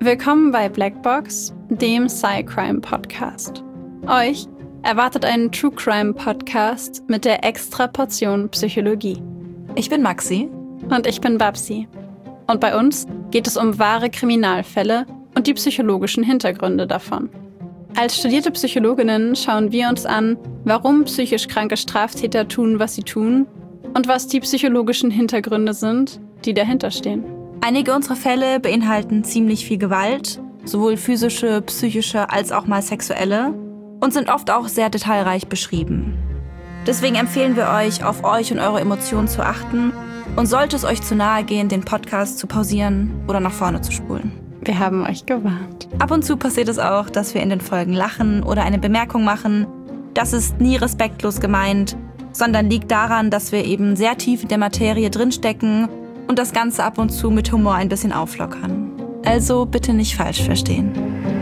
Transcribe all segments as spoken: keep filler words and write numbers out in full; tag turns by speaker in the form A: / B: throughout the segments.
A: Willkommen bei Blackbox, dem Sci-Crime-Podcast. Euch erwartet ein True-Crime-Podcast mit der extra Portion Psychologie.
B: Ich bin Maxi.
A: Und ich bin Babsi. Und bei uns geht es um wahre Kriminalfälle und die psychologischen Hintergründe davon. Als studierte Psychologinnen schauen wir uns an, warum psychisch kranke Straftäter tun, was sie tun und was die psychologischen Hintergründe sind, die dahinter stehen.
B: Einige unserer Fälle beinhalten ziemlich viel Gewalt, sowohl physische, psychische als auch mal sexuelle, und sind oft auch sehr detailreich beschrieben. Deswegen empfehlen wir euch, auf euch und eure Emotionen zu achten und sollte es euch zu nahe gehen, den Podcast zu pausieren oder nach vorne zu spulen.
A: Wir haben euch gewarnt.
B: Ab und zu passiert es auch, dass wir in den Folgen lachen oder eine Bemerkung machen. Das ist nie respektlos gemeint, sondern liegt daran, dass wir eben sehr tief in der Materie drinstecken und das Ganze ab und zu mit Humor ein bisschen auflockern. Also bitte nicht falsch verstehen.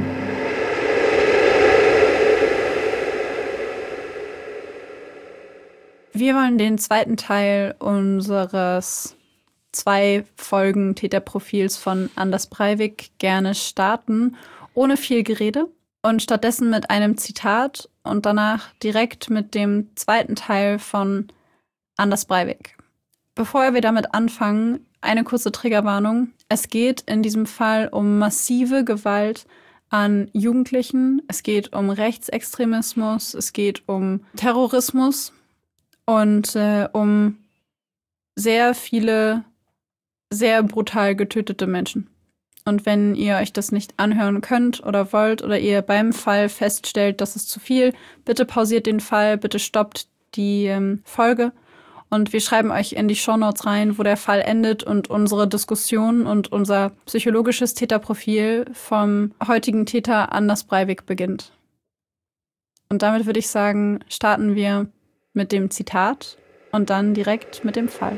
A: Wir wollen den zweiten Teil unseres zwei Folgen Täterprofils von Anders Breivik gerne starten, ohne viel Gerede und stattdessen mit einem Zitat und danach direkt mit dem zweiten Teil von Anders Breivik. Bevor wir damit anfangen, eine kurze Triggerwarnung. Es geht in diesem Fall um massive Gewalt an Jugendlichen. Es geht um Rechtsextremismus, es geht um Terrorismus und äh, um sehr viele, sehr brutal getötete Menschen. Und wenn ihr euch das nicht anhören könnt oder wollt oder ihr beim Fall feststellt, das ist zu viel, bitte pausiert den Fall, bitte stoppt die ähm, Folge. Und wir schreiben euch in die Shownotes rein, wo der Fall endet und unsere Diskussion und unser psychologisches Täterprofil vom heutigen Täter Anders Breivik beginnt. Und damit würde ich sagen, starten wir mit dem Zitat und dann direkt mit dem Fall.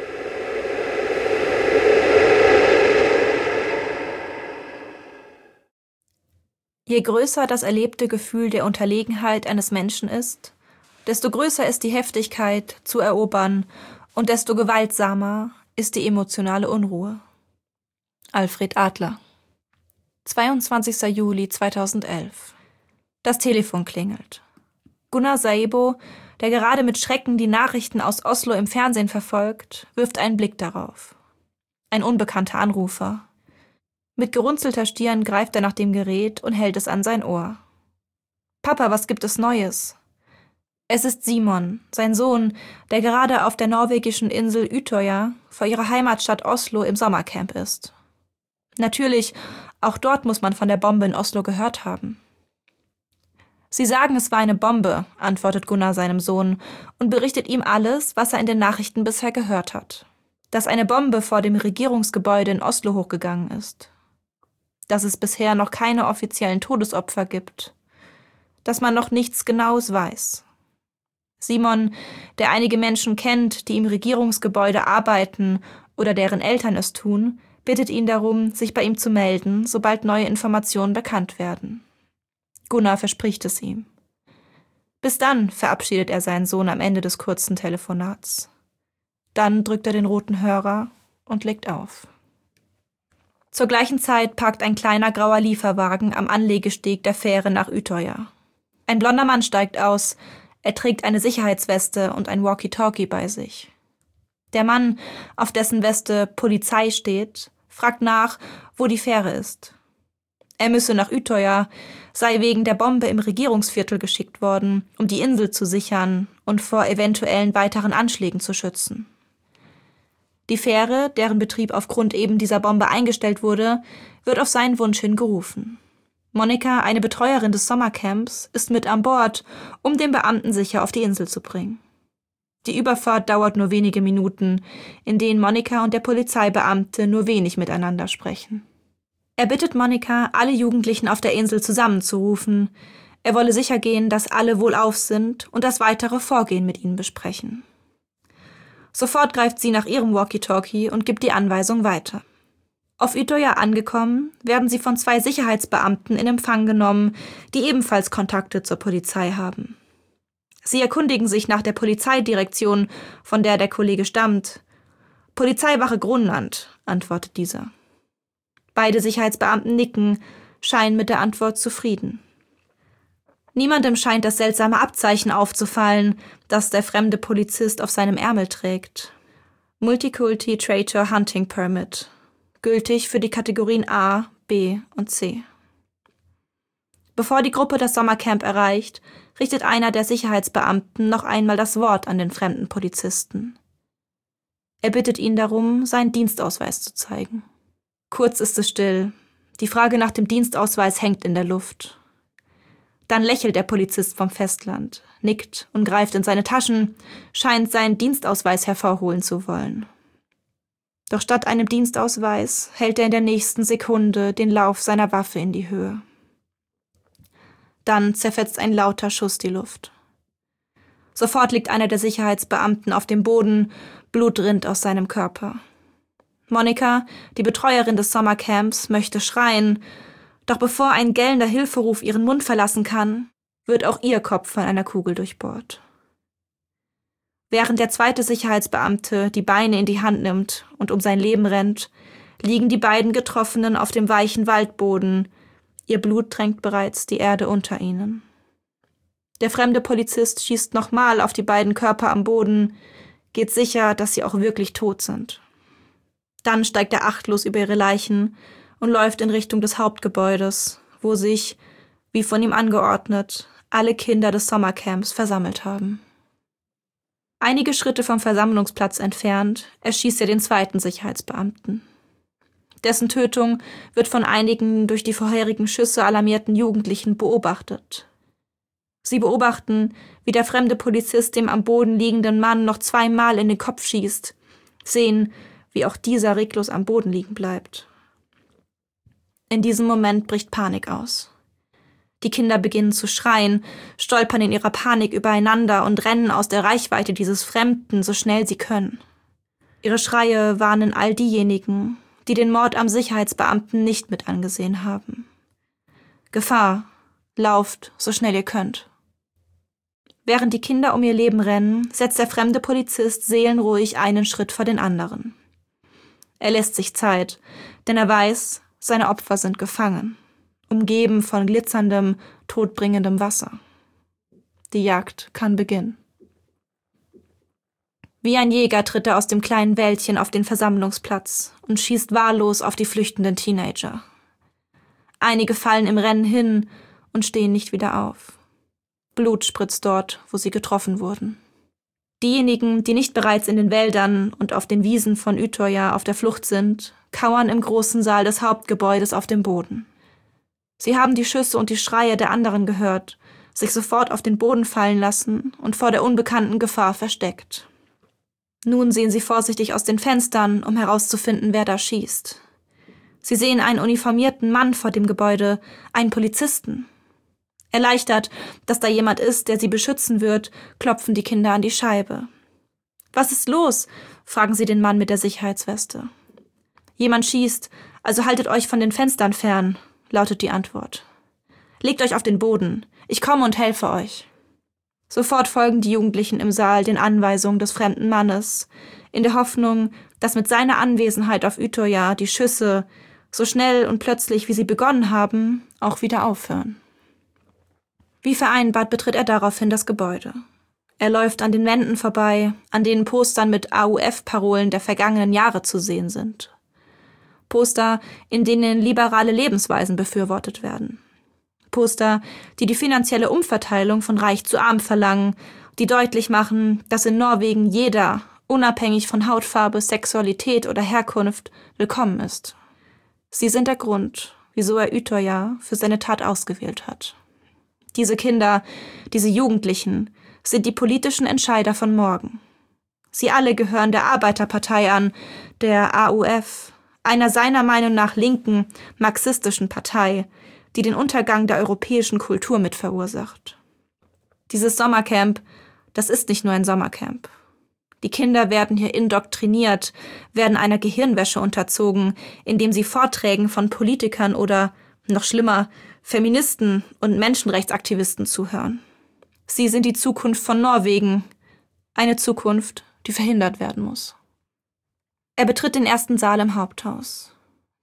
B: Je größer das erlebte Gefühl der Unterlegenheit eines Menschen ist, desto größer ist die Heftigkeit zu erobern und desto gewaltsamer ist die emotionale Unruhe. Alfred Adler. zweiundzwanzigster Juli zweitausendelf. Das Telefon klingelt. Gunnar Saibo, der gerade mit Schrecken die Nachrichten aus Oslo im Fernsehen verfolgt, wirft einen Blick darauf. Ein unbekannter Anrufer. Mit gerunzelter Stirn greift er nach dem Gerät und hält es an sein Ohr. »Papa, was gibt es Neues?« Es ist Simon, sein Sohn, der gerade auf der norwegischen Insel Utøya vor ihrer Heimatstadt Oslo im Sommercamp ist. Natürlich, auch dort muss man von der Bombe in Oslo gehört haben. »Sie sagen, es war eine Bombe«, antwortet Gunnar seinem Sohn und berichtet ihm alles, was er in den Nachrichten bisher gehört hat. Dass eine Bombe vor dem Regierungsgebäude in Oslo hochgegangen ist. Dass es bisher noch keine offiziellen Todesopfer gibt. Dass man noch nichts Genaues weiß. Simon, der einige Menschen kennt, die im Regierungsgebäude arbeiten oder deren Eltern es tun, bittet ihn darum, sich bei ihm zu melden, sobald neue Informationen bekannt werden. Gunnar verspricht es ihm. Bis dann, verabschiedet er seinen Sohn am Ende des kurzen Telefonats. Dann drückt er den roten Hörer und legt auf. Zur gleichen Zeit parkt ein kleiner grauer Lieferwagen am Anlegesteg der Fähre nach Utøya. Ein blonder Mann steigt aus. Er trägt eine Sicherheitsweste und ein Walkie-Talkie bei sich. Der Mann, auf dessen Weste Polizei steht, fragt nach, wo die Fähre ist. Er müsse nach Utøya, sei wegen der Bombe im Regierungsviertel geschickt worden, um die Insel zu sichern und vor eventuellen weiteren Anschlägen zu schützen. Die Fähre, deren Betrieb aufgrund eben dieser Bombe eingestellt wurde, wird auf seinen Wunsch hin gerufen. Monika, eine Betreuerin des Sommercamps, ist mit an Bord, um den Beamten sicher auf die Insel zu bringen. Die Überfahrt dauert nur wenige Minuten, in denen Monika und der Polizeibeamte nur wenig miteinander sprechen. Er bittet Monika, alle Jugendlichen auf der Insel zusammenzurufen. Er wolle sicher gehen, dass alle wohlauf sind und das weitere Vorgehen mit ihnen besprechen. Sofort greift sie nach ihrem Walkie-Talkie und gibt die Anweisung weiter. Auf Utøya angekommen, werden sie von zwei Sicherheitsbeamten in Empfang genommen, die ebenfalls Kontakte zur Polizei haben. Sie erkundigen sich nach der Polizeidirektion, von der der Kollege stammt. »Polizeiwache Grunland«, antwortet dieser. Beide Sicherheitsbeamten nicken, scheinen mit der Antwort zufrieden. Niemandem scheint das seltsame Abzeichen aufzufallen, das der fremde Polizist auf seinem Ärmel trägt. Multiculti Traitor Hunting Permit. Gültig für die Kategorien A, B und C. Bevor die Gruppe das Sommercamp erreicht, richtet einer der Sicherheitsbeamten noch einmal das Wort an den fremden Polizisten. Er bittet ihn darum, seinen Dienstausweis zu zeigen. Kurz ist es still. Die Frage nach dem Dienstausweis hängt in der Luft. Dann lächelt der Polizist vom Festland, nickt und greift in seine Taschen, scheint seinen Dienstausweis hervorholen zu wollen. Doch statt einem Dienstausweis hält er in der nächsten Sekunde den Lauf seiner Waffe in die Höhe. Dann zerfetzt ein lauter Schuss die Luft. Sofort liegt einer der Sicherheitsbeamten auf dem Boden, Blut rinnt aus seinem Körper. Monika, die Betreuerin des Sommercamps, möchte schreien, doch bevor ein gellender Hilferuf ihren Mund verlassen kann, wird auch ihr Kopf von einer Kugel durchbohrt. Während der zweite Sicherheitsbeamte die Beine in die Hand nimmt und um sein Leben rennt, liegen die beiden Getroffenen auf dem weichen Waldboden. Ihr Blut tränkt bereits die Erde unter ihnen. Der fremde Polizist schießt nochmal auf die beiden Körper am Boden, geht sicher, dass sie auch wirklich tot sind. Dann steigt er achtlos über ihre Leichen und läuft in Richtung des Hauptgebäudes, wo sich, wie von ihm angeordnet, alle Kinder des Sommercamps versammelt haben. Einige Schritte vom Versammlungsplatz entfernt erschießt er den zweiten Sicherheitsbeamten. Dessen Tötung wird von einigen durch die vorherigen Schüsse alarmierten Jugendlichen beobachtet. Sie beobachten, wie der fremde Polizist dem am Boden liegenden Mann noch zweimal in den Kopf schießt, sehen, wie auch dieser reglos am Boden liegen bleibt. In diesem Moment bricht Panik aus. Die Kinder beginnen zu schreien, stolpern in ihrer Panik übereinander und rennen aus der Reichweite dieses Fremden, so schnell sie können. Ihre Schreie warnen all diejenigen, die den Mord am Sicherheitsbeamten nicht mit angesehen haben. Gefahr, lauft, so schnell ihr könnt. Während die Kinder um ihr Leben rennen, setzt der fremde Polizist seelenruhig einen Schritt vor den anderen. Er lässt sich Zeit, denn er weiß, seine Opfer sind gefangen, umgeben von glitzerndem, todbringendem Wasser. Die Jagd kann beginnen. Wie ein Jäger tritt er aus dem kleinen Wäldchen auf den Versammlungsplatz und schießt wahllos auf die flüchtenden Teenager. Einige fallen im Rennen hin und stehen nicht wieder auf. Blut spritzt dort, wo sie getroffen wurden. Diejenigen, die nicht bereits in den Wäldern und auf den Wiesen von Utøya auf der Flucht sind, kauern im großen Saal des Hauptgebäudes auf dem Boden. Sie haben die Schüsse und die Schreie der anderen gehört, sich sofort auf den Boden fallen lassen und vor der unbekannten Gefahr versteckt. Nun sehen sie vorsichtig aus den Fenstern, um herauszufinden, wer da schießt. Sie sehen einen uniformierten Mann vor dem Gebäude, einen Polizisten. Erleichtert, dass da jemand ist, der sie beschützen wird, klopfen die Kinder an die Scheibe. »Was ist los?« fragen sie den Mann mit der Sicherheitsweste. »Jemand schießt, also haltet euch von den Fenstern fern«, lautet die Antwort. »Legt euch auf den Boden, ich komme und helfe euch.« Sofort folgen die Jugendlichen im Saal den Anweisungen des fremden Mannes, in der Hoffnung, dass mit seiner Anwesenheit auf Utøya die Schüsse, so schnell und plötzlich wie sie begonnen haben, auch wieder aufhören. Wie vereinbart betritt er daraufhin das Gebäude. Er läuft an den Wänden vorbei, an denen Postern mit A U F-Parolen der vergangenen Jahre zu sehen sind. Poster, in denen liberale Lebensweisen befürwortet werden. Poster, die die finanzielle Umverteilung von Reich zu Arm verlangen, die deutlich machen, dass in Norwegen jeder, unabhängig von Hautfarbe, Sexualität oder Herkunft, willkommen ist. Sie sind der Grund, wieso er Utøya für seine Tat ausgewählt hat. Diese Kinder, diese Jugendlichen, sind die politischen Entscheider von morgen. Sie alle gehören der Arbeiterpartei an, der A U F, einer seiner Meinung nach linken, marxistischen Partei, die den Untergang der europäischen Kultur mit verursacht. Dieses Sommercamp, das ist nicht nur ein Sommercamp. Die Kinder werden hier indoktriniert, werden einer Gehirnwäsche unterzogen, indem sie Vorträgen von Politikern oder, noch schlimmer, Feministen und Menschenrechtsaktivisten zuhören. Sie sind die Zukunft von Norwegen, eine Zukunft, die verhindert werden muss. Er betritt den ersten Saal im Haupthaus.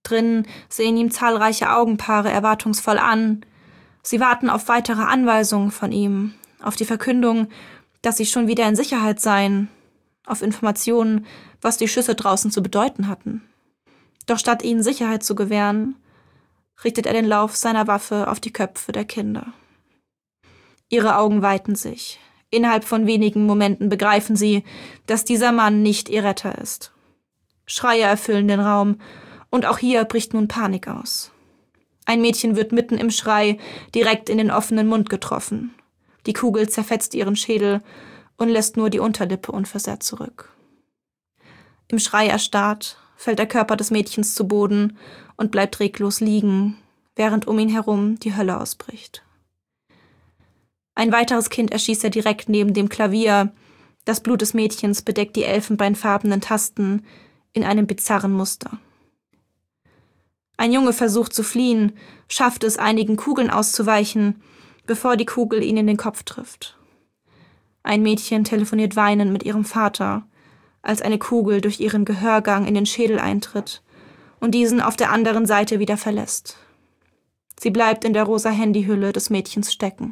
B: Drinnen sehen ihm zahlreiche Augenpaare erwartungsvoll an. Sie warten auf weitere Anweisungen von ihm, auf die Verkündung, dass sie schon wieder in Sicherheit seien, auf Informationen, was die Schüsse draußen zu bedeuten hatten. Doch statt ihnen Sicherheit zu gewähren, richtet er den Lauf seiner Waffe auf die Köpfe der Kinder. Ihre Augen weiten sich. Innerhalb von wenigen Momenten begreifen sie, dass dieser Mann nicht ihr Retter ist. Schreie erfüllen den Raum, und auch hier bricht nun Panik aus. Ein Mädchen wird mitten im Schrei direkt in den offenen Mund getroffen. Die Kugel zerfetzt ihren Schädel und lässt nur die Unterlippe unversehrt zurück. Im Schrei erstarrt, fällt der Körper des Mädchens zu Boden und bleibt reglos liegen, während um ihn herum die Hölle ausbricht. Ein weiteres Kind erschießt er direkt neben dem Klavier. Das Blut des Mädchens bedeckt die elfenbeinfarbenen Tasten in einem bizarren Muster. Ein Junge versucht zu fliehen, schafft es, einigen Kugeln auszuweichen, bevor die Kugel ihn in den Kopf trifft. Ein Mädchen telefoniert weinend mit ihrem Vater, als eine Kugel durch ihren Gehörgang in den Schädel eintritt und diesen auf der anderen Seite wieder verlässt. Sie bleibt in der rosa Handyhülle des Mädchens stecken.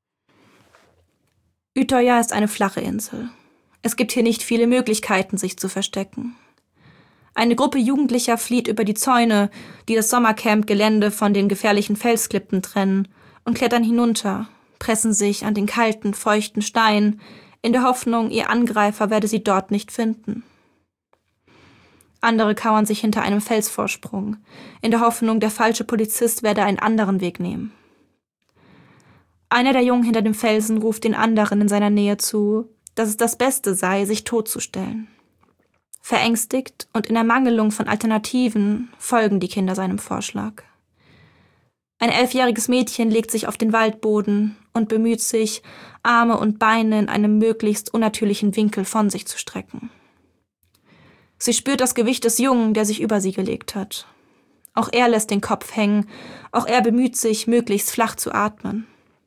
B: Utøya ist eine flache Insel. Es gibt hier nicht viele Möglichkeiten, sich zu verstecken. Eine Gruppe Jugendlicher flieht über die Zäune, die das Sommercamp-Gelände von den gefährlichen Felsklippen trennen, und klettern hinunter, pressen sich an den kalten, feuchten Stein, in der Hoffnung, ihr Angreifer werde sie dort nicht finden. Andere kauern sich hinter einem Felsvorsprung, in der Hoffnung, der falsche Polizist werde einen anderen Weg nehmen. Einer der Jungen hinter dem Felsen ruft den anderen in seiner Nähe zu, dass es das Beste sei, sich totzustellen. Verängstigt und in Ermangelung von Alternativen folgen die Kinder seinem Vorschlag. Ein elfjähriges Mädchen legt sich auf den Waldboden und bemüht sich, Arme und Beine in einem möglichst unnatürlichen Winkel von sich zu strecken. Sie spürt das Gewicht des Jungen, der sich über sie gelegt hat. Auch er lässt den Kopf hängen, auch er bemüht sich, möglichst flach zu atmen.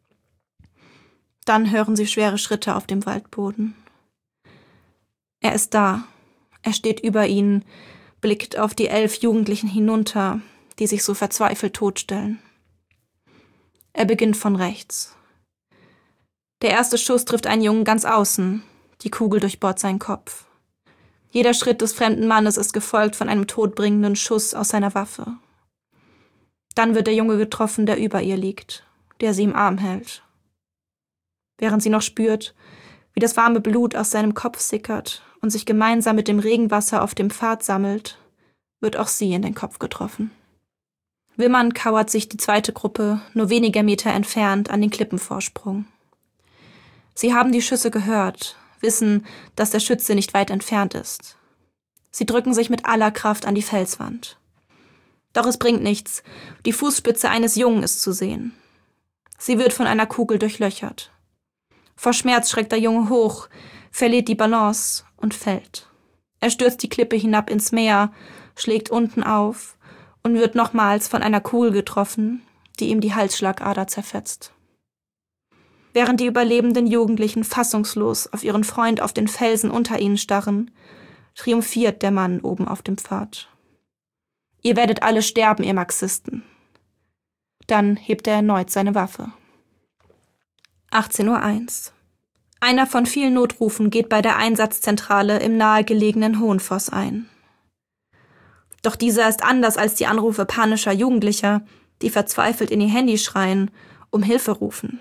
B: Dann hören sie schwere Schritte auf dem Waldboden. Er ist da. Er steht über ihnen, blickt auf die elf Jugendlichen hinunter, die sich so verzweifelt totstellen. Er beginnt von rechts. Der erste Schuss trifft einen Jungen ganz außen. Die Kugel durchbohrt seinen Kopf. Jeder Schritt des fremden Mannes ist gefolgt von einem todbringenden Schuss aus seiner Waffe. Dann wird der Junge getroffen, der über ihr liegt, der sie im Arm hält. Während sie noch spürt, wie das warme Blut aus seinem Kopf sickert und sich gemeinsam mit dem Regenwasser auf dem Pfad sammelt, wird auch sie in den Kopf getroffen. Wimmernd kauert sich die zweite Gruppe nur wenige Meter entfernt an den Klippenvorsprung. Sie haben die Schüsse gehört, wissen, dass der Schütze nicht weit entfernt ist. Sie drücken sich mit aller Kraft an die Felswand. Doch es bringt nichts, die Fußspitze eines Jungen ist zu sehen. Sie wird von einer Kugel durchlöchert. Vor Schmerz schreckt der Junge hoch, verliert die Balance und fällt. Er stürzt die Klippe hinab ins Meer, schlägt unten auf und wird nochmals von einer Kugel getroffen, die ihm die Halsschlagader zerfetzt. Während die überlebenden Jugendlichen fassungslos auf ihren Freund auf den Felsen unter ihnen starren, triumphiert der Mann oben auf dem Pfad. Ihr werdet alle sterben, ihr Marxisten. Dann hebt er erneut seine Waffe. achtzehn Uhr eins. Einer von vielen Notrufen geht bei der Einsatzzentrale im nahegelegenen Hohenfoss ein. Doch dieser ist anders als die Anrufe panischer Jugendlicher, die verzweifelt in ihr Handy schreien, um Hilfe rufen.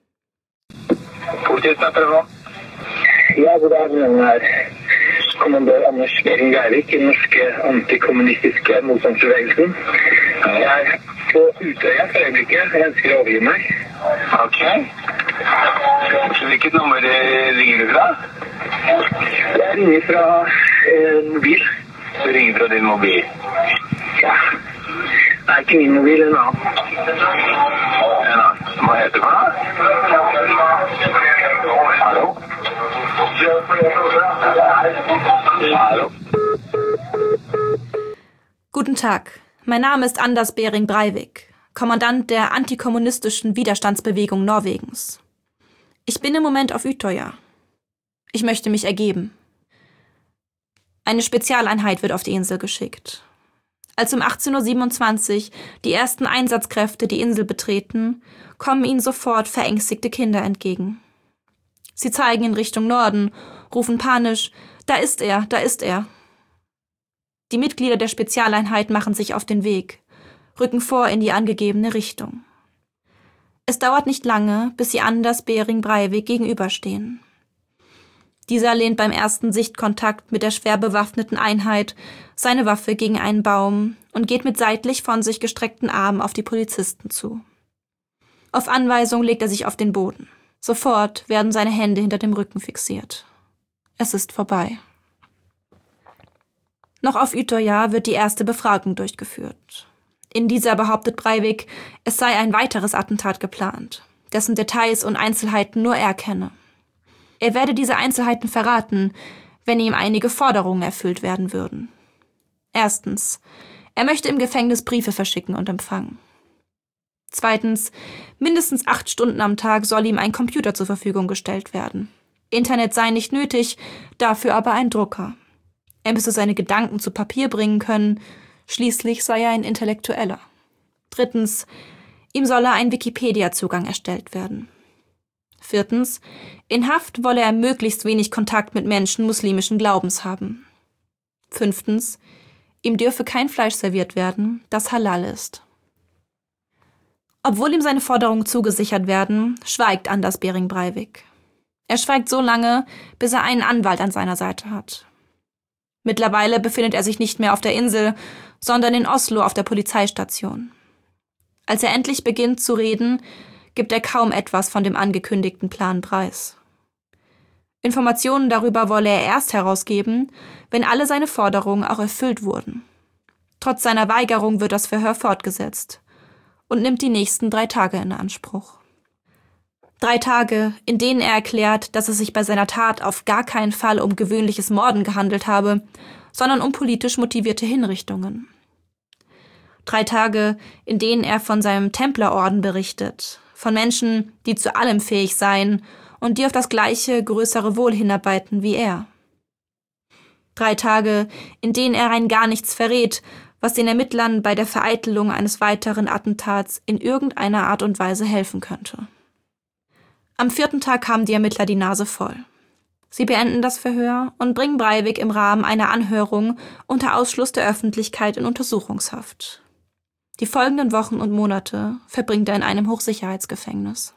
C: Ja, god dag, den här kommandör Anders Behring Breivik i den norske antikommunistiske motstandsbevegelsen. Jeg er på Utøya for øyeblikket. Jeg ønsker å overgi meg. Ok. Hvilket nummer ringer du fra? Jeg ringer fra eh, mobil. Du ringer fra din mobil? Ja. Det er ikke min mobil, en annen. En annen. Hva heter det for noe? Hallo? Hallo?
B: Guten Tag, mein Name ist Anders Behring Breivik, Kommandant der antikommunistischen Widerstandsbewegung Norwegens. Ich bin im Moment auf Utøya. Ich möchte mich ergeben. Eine Spezialeinheit wird auf die Insel geschickt. Als um achtzehn Uhr siebenundzwanzig die ersten Einsatzkräfte die Insel betreten, kommen ihnen sofort verängstigte Kinder entgegen. Sie zeigen in Richtung Norden, rufen panisch, »Da ist er, da ist er!« Die Mitglieder der Spezialeinheit machen sich auf den Weg, rücken vor in die angegebene Richtung. Es dauert nicht lange, bis sie Anders Behring Breivik gegenüberstehen. Dieser lehnt beim ersten Sichtkontakt mit der schwer bewaffneten Einheit seine Waffe gegen einen Baum und geht mit seitlich von sich gestreckten Armen auf die Polizisten zu. Auf Anweisung legt er sich auf den Boden. Sofort werden seine Hände hinter dem Rücken fixiert. Es ist vorbei. Noch auf Utøya wird die erste Befragung durchgeführt. In dieser behauptet Breivik, es sei ein weiteres Attentat geplant, dessen Details und Einzelheiten nur er kenne. Er werde diese Einzelheiten verraten, wenn ihm einige Forderungen erfüllt werden würden. Erstens, er möchte im Gefängnis Briefe verschicken und empfangen. Zweitens, mindestens acht Stunden am Tag soll ihm ein Computer zur Verfügung gestellt werden. Internet sei nicht nötig, dafür aber ein Drucker. Er müsse seine Gedanken zu Papier bringen können, schließlich sei er ein Intellektueller. Drittens, ihm solle ein Wikipedia-Zugang erstellt werden. Viertens, in Haft wolle er möglichst wenig Kontakt mit Menschen muslimischen Glaubens haben. Fünftens, ihm dürfe kein Fleisch serviert werden, das halal ist. Obwohl ihm seine Forderungen zugesichert werden, schweigt Anders Behring Breivik. Er schweigt so lange, bis er einen Anwalt an seiner Seite hat. Mittlerweile befindet er sich nicht mehr auf der Insel, sondern in Oslo auf der Polizeistation. Als er endlich beginnt zu reden, gibt er kaum etwas von dem angekündigten Plan preis. Informationen darüber wolle er erst herausgeben, wenn alle seine Forderungen auch erfüllt wurden. Trotz seiner Weigerung wird das Verhör fortgesetzt und nimmt die nächsten drei Tage in Anspruch. Drei Tage, in denen er erklärt, dass es sich bei seiner Tat auf gar keinen Fall um gewöhnliches Morden gehandelt habe, sondern um politisch motivierte Hinrichtungen. Drei Tage, in denen er von seinem Templerorden berichtet, von Menschen, die zu allem fähig seien und die auf das gleiche, größere Wohl hinarbeiten wie er. Drei Tage, in denen er rein gar nichts verrät, was den Ermittlern bei der Vereitelung eines weiteren Attentats in irgendeiner Art und Weise helfen könnte. Am vierten Tag haben die Ermittler die Nase voll. Sie beenden das Verhör und bringen Breivik im Rahmen einer Anhörung unter Ausschluss der Öffentlichkeit in Untersuchungshaft. Die folgenden Wochen und Monate verbringt er in einem Hochsicherheitsgefängnis.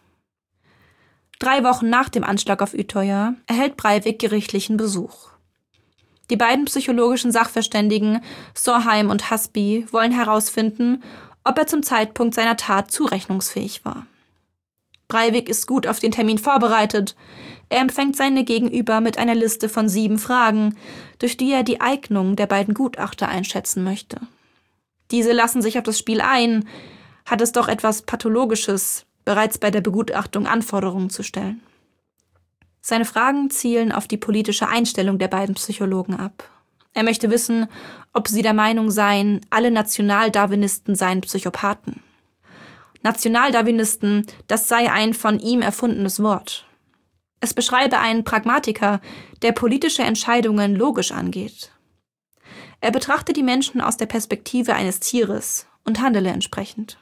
B: Drei Wochen nach dem Anschlag auf Utøya erhält Breivik gerichtlichen Besuch. Die beiden psychologischen Sachverständigen Sorheim und Hasby wollen herausfinden, ob er zum Zeitpunkt seiner Tat zurechnungsfähig war. Breivik ist gut auf den Termin vorbereitet. Er empfängt seine Gegenüber mit einer Liste von sieben Fragen, durch die er die Eignung der beiden Gutachter einschätzen möchte. Diese lassen sich auf das Spiel ein, hat es doch etwas Pathologisches, bereits bei der Begutachtung Anforderungen zu stellen. Seine Fragen zielen auf die politische Einstellung der beiden Psychologen ab. Er möchte wissen, ob sie der Meinung seien, alle Nationaldarwinisten seien Psychopathen. Nationaldarwinisten, das sei ein von ihm erfundenes Wort. Es beschreibe einen Pragmatiker, der politische Entscheidungen logisch angeht. Er betrachte die Menschen aus der Perspektive eines Tieres und handele entsprechend.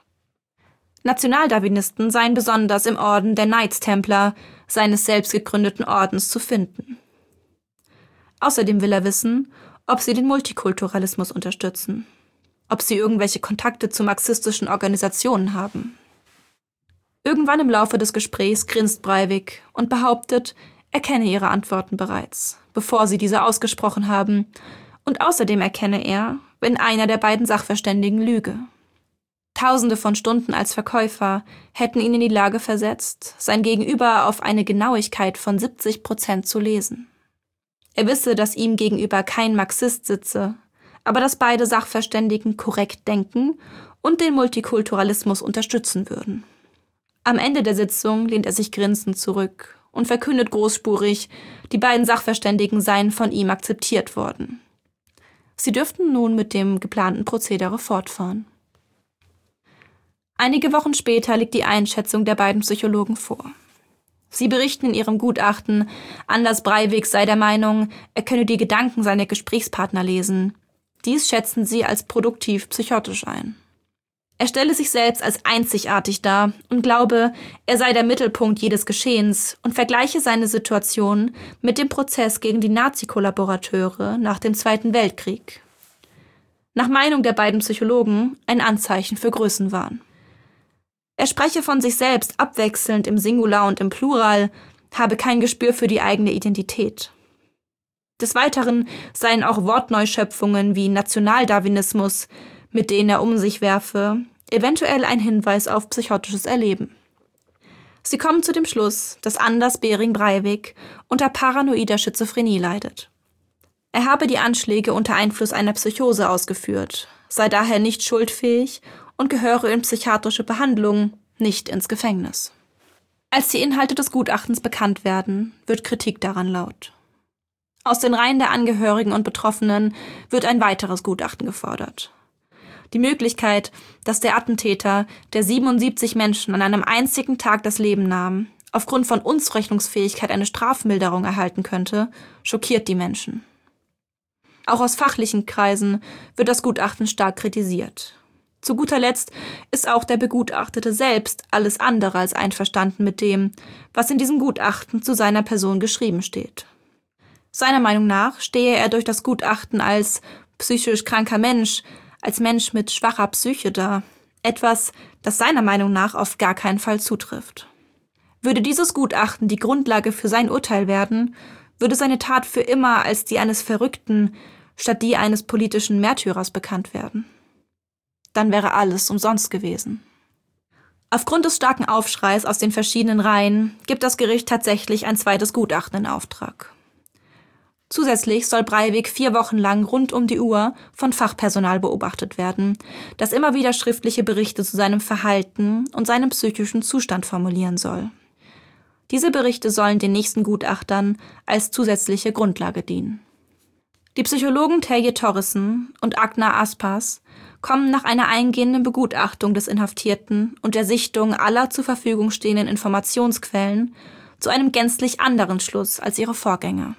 B: Nationaldarwinisten seien besonders im Orden der Knights Templar, seines selbst gegründeten Ordens, zu finden. Außerdem will er wissen, ob sie den Multikulturalismus unterstützen, ob sie irgendwelche Kontakte zu marxistischen Organisationen haben. Irgendwann im Laufe des Gesprächs grinst Breivik und behauptet, er kenne ihre Antworten bereits, bevor sie diese ausgesprochen haben, und außerdem erkenne er, wenn einer der beiden Sachverständigen lüge. Tausende von Stunden als Verkäufer hätten ihn in die Lage versetzt, sein Gegenüber auf eine Genauigkeit von siebzig Prozent zu lesen. Er wisse, dass ihm gegenüber kein Marxist sitze, aber dass beide Sachverständigen korrekt denken und den Multikulturalismus unterstützen würden. Am Ende der Sitzung lehnt er sich grinsend zurück und verkündet großspurig, die beiden Sachverständigen seien von ihm akzeptiert worden. Sie dürften nun mit dem geplanten Prozedere fortfahren. Einige Wochen später liegt die Einschätzung der beiden Psychologen vor. Sie berichten in ihrem Gutachten, Anders Breivik sei der Meinung, er könne die Gedanken seiner Gesprächspartner lesen. Dies schätzen sie als produktiv psychotisch ein. Er stelle sich selbst als einzigartig dar und glaube, er sei der Mittelpunkt jedes Geschehens und vergleiche seine Situation mit dem Prozess gegen die Nazi-Kollaborateure nach dem Zweiten Weltkrieg. Nach Meinung der beiden Psychologen ein Anzeichen für Größenwahn. Er spreche von sich selbst abwechselnd im Singular und im Plural, habe kein Gespür für die eigene Identität. Des Weiteren seien auch Wortneuschöpfungen wie Nationaldarwinismus, mit denen er um sich werfe, eventuell ein Hinweis auf psychotisches Erleben. Sie kommen zu dem Schluss, dass Anders Behring Breivik unter paranoider Schizophrenie leidet. Er habe die Anschläge unter Einfluss einer Psychose ausgeführt, sei daher nicht schuldfähig und gehöre in psychiatrische Behandlung, nicht ins Gefängnis. Als die Inhalte des Gutachtens bekannt werden, wird Kritik daran laut. Aus den Reihen der Angehörigen und Betroffenen wird ein weiteres Gutachten gefordert. Die Möglichkeit, dass der Attentäter, der siebenundsiebzig Menschen an einem einzigen Tag das Leben nahm, aufgrund von Unzurechnungsfähigkeit eine Strafmilderung erhalten könnte, schockiert die Menschen. Auch aus fachlichen Kreisen wird das Gutachten stark kritisiert. Zu guter Letzt ist auch der Begutachtete selbst alles andere als einverstanden mit dem, was in diesem Gutachten zu seiner Person geschrieben steht. Seiner Meinung nach stehe er durch das Gutachten als psychisch kranker Mensch, als Mensch mit schwacher Psyche da, etwas, das seiner Meinung nach auf gar keinen Fall zutrifft. Würde dieses Gutachten die Grundlage für sein Urteil werden, würde seine Tat für immer als die eines Verrückten statt die eines politischen Märtyrers bekannt werden. Dann wäre alles umsonst gewesen. Aufgrund des starken Aufschreis aus den verschiedenen Reihen gibt das Gericht tatsächlich ein zweites Gutachten in Auftrag. Zusätzlich soll Breivik vier Wochen lang rund um die Uhr von Fachpersonal beobachtet werden, das immer wieder schriftliche Berichte zu seinem Verhalten und seinem psychischen Zustand formulieren soll. Diese Berichte sollen den nächsten Gutachtern als zusätzliche Grundlage dienen. Die Psychologen Terje Torrissen und Agnar Aspas kommen nach einer eingehenden Begutachtung des Inhaftierten und der Sichtung aller zur Verfügung stehenden Informationsquellen zu einem gänzlich anderen Schluss als ihre Vorgänger.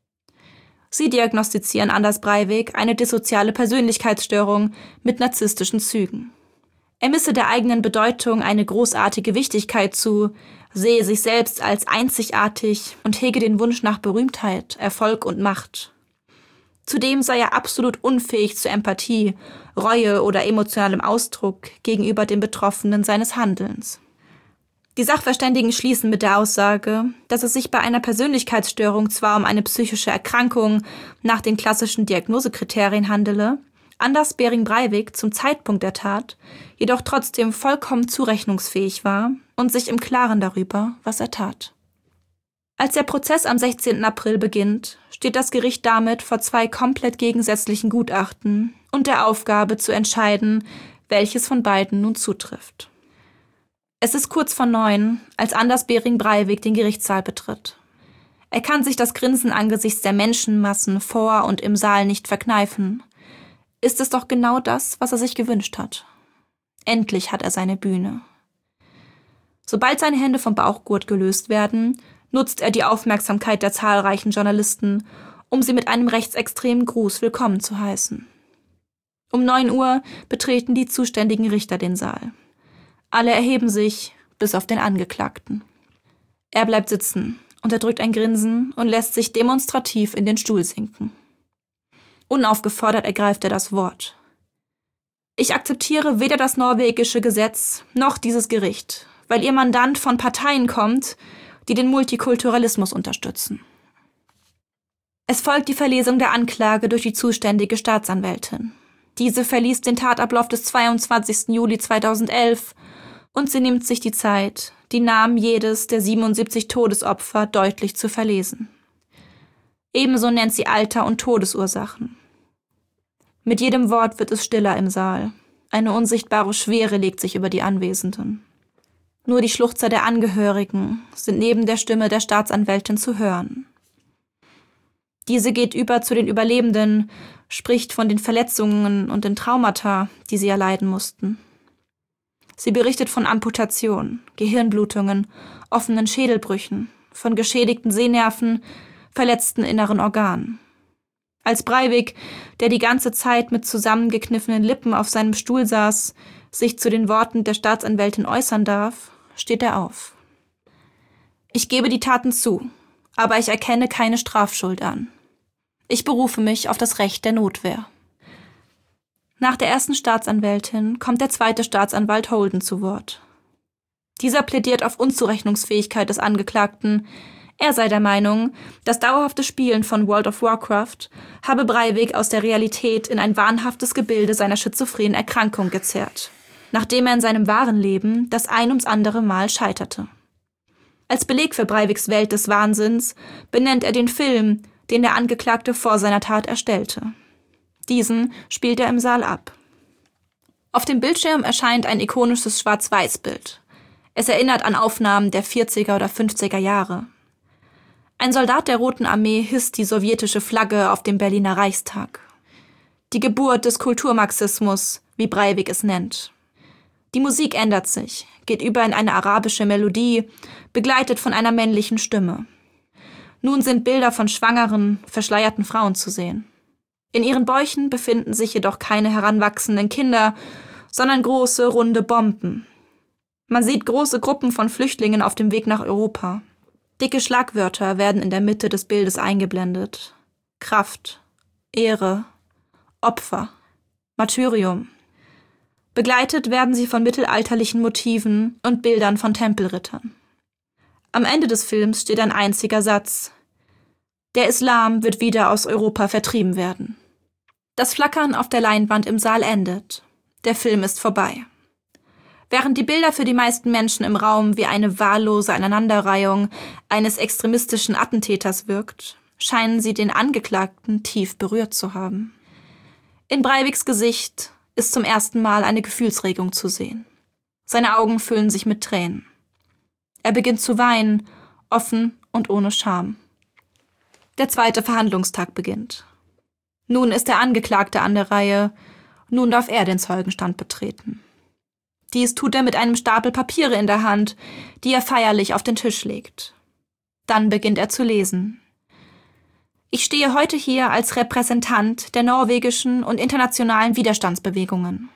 B: Sie diagnostizieren Anders Breivik eine dissoziale Persönlichkeitsstörung mit narzisstischen Zügen. Er misse der eigenen Bedeutung eine großartige Wichtigkeit zu, sehe sich selbst als einzigartig und hege den Wunsch nach Berühmtheit, Erfolg und Macht. Zudem sei er absolut unfähig zur Empathie, Reue oder emotionalem Ausdruck gegenüber den Betroffenen seines Handelns. Die Sachverständigen schließen mit der Aussage, dass es sich bei einer Persönlichkeitsstörung zwar um eine psychische Erkrankung nach den klassischen Diagnosekriterien handele, Anders Behring Breivik zum Zeitpunkt der Tat jedoch trotzdem vollkommen zurechnungsfähig war und sich im Klaren darüber, was er tat. Als der Prozess am sechzehnten April beginnt, steht das Gericht damit vor zwei komplett gegensätzlichen Gutachten und der Aufgabe zu entscheiden, welches von beiden nun zutrifft. Es ist kurz vor neun, als Anders Behring Breivik den Gerichtssaal betritt. Er kann sich das Grinsen angesichts der Menschenmassen vor und im Saal nicht verkneifen. Ist es doch genau das, was er sich gewünscht hat. Endlich hat er seine Bühne. Sobald seine Hände vom Bauchgurt gelöst werden, nutzt er die Aufmerksamkeit der zahlreichen Journalisten, um sie mit einem rechtsextremen Gruß willkommen zu heißen. Um neun Uhr betreten die zuständigen Richter den Saal. Alle erheben sich, bis auf den Angeklagten. Er bleibt sitzen, unterdrückt ein Grinsen und lässt sich demonstrativ in den Stuhl sinken. Unaufgefordert ergreift er das Wort. Ich akzeptiere weder das norwegische Gesetz noch dieses Gericht, weil Ihr Mandant von Parteien kommt, die den Multikulturalismus unterstützen. Es folgt die Verlesung der Anklage durch die zuständige Staatsanwältin. Diese verliest den Tatablauf des zweiundzwanzigsten Juli zweitausendelf und sie nimmt sich die Zeit, die Namen jedes der siebenundsiebzig Todesopfer deutlich zu verlesen. Ebenso nennt sie Alter und Todesursachen. Mit jedem Wort wird es stiller im Saal. Eine unsichtbare Schwere legt sich über die Anwesenden. Nur die Schluchzer der Angehörigen sind neben der Stimme der Staatsanwältin zu hören. Diese geht über zu den Überlebenden, spricht von den Verletzungen und den Traumata, die sie erleiden mussten. Sie berichtet von Amputation, Gehirnblutungen, offenen Schädelbrüchen, von geschädigten Sehnerven, verletzten inneren Organen. Als Breivik, der die ganze Zeit mit zusammengekniffenen Lippen auf seinem Stuhl saß, sich zu den Worten der Staatsanwältin äußern darf, steht er auf. Ich gebe die Taten zu, aber ich erkenne keine Strafschuld an. Ich berufe mich auf das Recht der Notwehr. Nach der ersten Staatsanwältin kommt der zweite Staatsanwalt Holden zu Wort. Dieser plädiert auf Unzurechnungsfähigkeit des Angeklagten. Er sei der Meinung, das dauerhafte Spielen von World of Warcraft habe Breivik aus der Realität in ein wahnhaftes Gebilde seiner schizophrenen Erkrankung gezerrt, nachdem er in seinem wahren Leben das ein ums andere Mal scheiterte. Als Beleg für Breiviks Welt des Wahnsinns benennt er den Film, den der Angeklagte vor seiner Tat erstellte. Diesen spielt er im Saal ab. Auf dem Bildschirm erscheint ein ikonisches Schwarz-Weiß-Bild. Es erinnert an Aufnahmen der vierziger oder fünfziger Jahre. Ein Soldat der Roten Armee hisst die sowjetische Flagge auf dem Berliner Reichstag. Die Geburt des Kulturmarxismus, wie Breivik es nennt. Die Musik ändert sich, geht über in eine arabische Melodie, begleitet von einer männlichen Stimme. Nun sind Bilder von schwangeren, verschleierten Frauen zu sehen. In ihren Bäuchen befinden sich jedoch keine heranwachsenden Kinder, sondern große, runde Bomben. Man sieht große Gruppen von Flüchtlingen auf dem Weg nach Europa. Dicke Schlagwörter werden in der Mitte des Bildes eingeblendet. Kraft, Ehre, Opfer, Martyrium. Begleitet werden sie von mittelalterlichen Motiven und Bildern von Tempelrittern. Am Ende des Films steht ein einziger Satz: Der Islam wird wieder aus Europa vertrieben werden. Das Flackern auf der Leinwand im Saal endet. Der Film ist vorbei. Während die Bilder für die meisten Menschen im Raum wie eine wahllose Aneinanderreihung eines extremistischen Attentäters wirkt, scheinen sie den Angeklagten tief berührt zu haben. In Breiviks Gesicht ist zum ersten Mal eine Gefühlsregung zu sehen. Seine Augen füllen sich mit Tränen. Er beginnt zu weinen, offen und ohne Scham. Der zweite Verhandlungstag beginnt. Nun ist der Angeklagte an der Reihe, nun darf er den Zeugenstand betreten. Dies tut er mit einem Stapel Papiere in der Hand, die er feierlich auf den Tisch legt. Dann beginnt er zu lesen. Ich stehe heute hier als Repräsentant der norwegischen und internationalen Widerstandsbewegungen.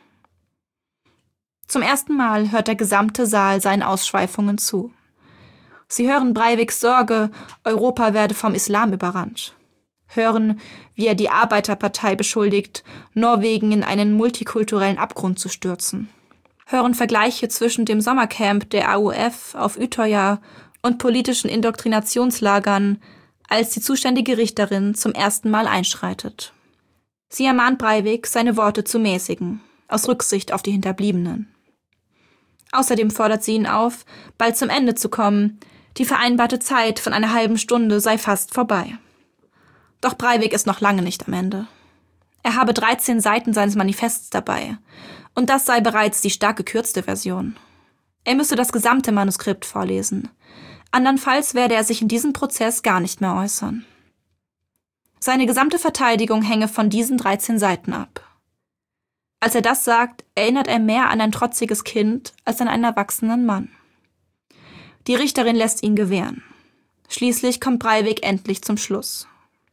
B: Zum ersten Mal hört der gesamte Saal seinen Ausschweifungen zu. Sie hören Breiviks Sorge, Europa werde vom Islam überrannt. Hören, wie er die Arbeiterpartei beschuldigt, Norwegen in einen multikulturellen Abgrund zu stürzen. Hören Vergleiche zwischen dem Sommercamp der A U F auf Utøya und politischen Indoktrinationslagern, als die zuständige Richterin zum ersten Mal einschreitet. Sie ermahnt Breivik, seine Worte zu mäßigen, aus Rücksicht auf die Hinterbliebenen. Außerdem fordert sie ihn auf, bald zum Ende zu kommen, die vereinbarte Zeit von einer halben Stunde sei fast vorbei. Doch Breivik ist noch lange nicht am Ende. Er habe dreizehn Seiten seines Manifests dabei, und das sei bereits die stark gekürzte Version. Er müsse das gesamte Manuskript vorlesen. Andernfalls werde er sich in diesem Prozess gar nicht mehr äußern. Seine gesamte Verteidigung hänge von diesen dreizehn Seiten ab. Als er das sagt, erinnert er mehr an ein trotziges Kind als an einen erwachsenen Mann. Die Richterin lässt ihn gewähren. Schließlich kommt Breivik endlich zum Schluss.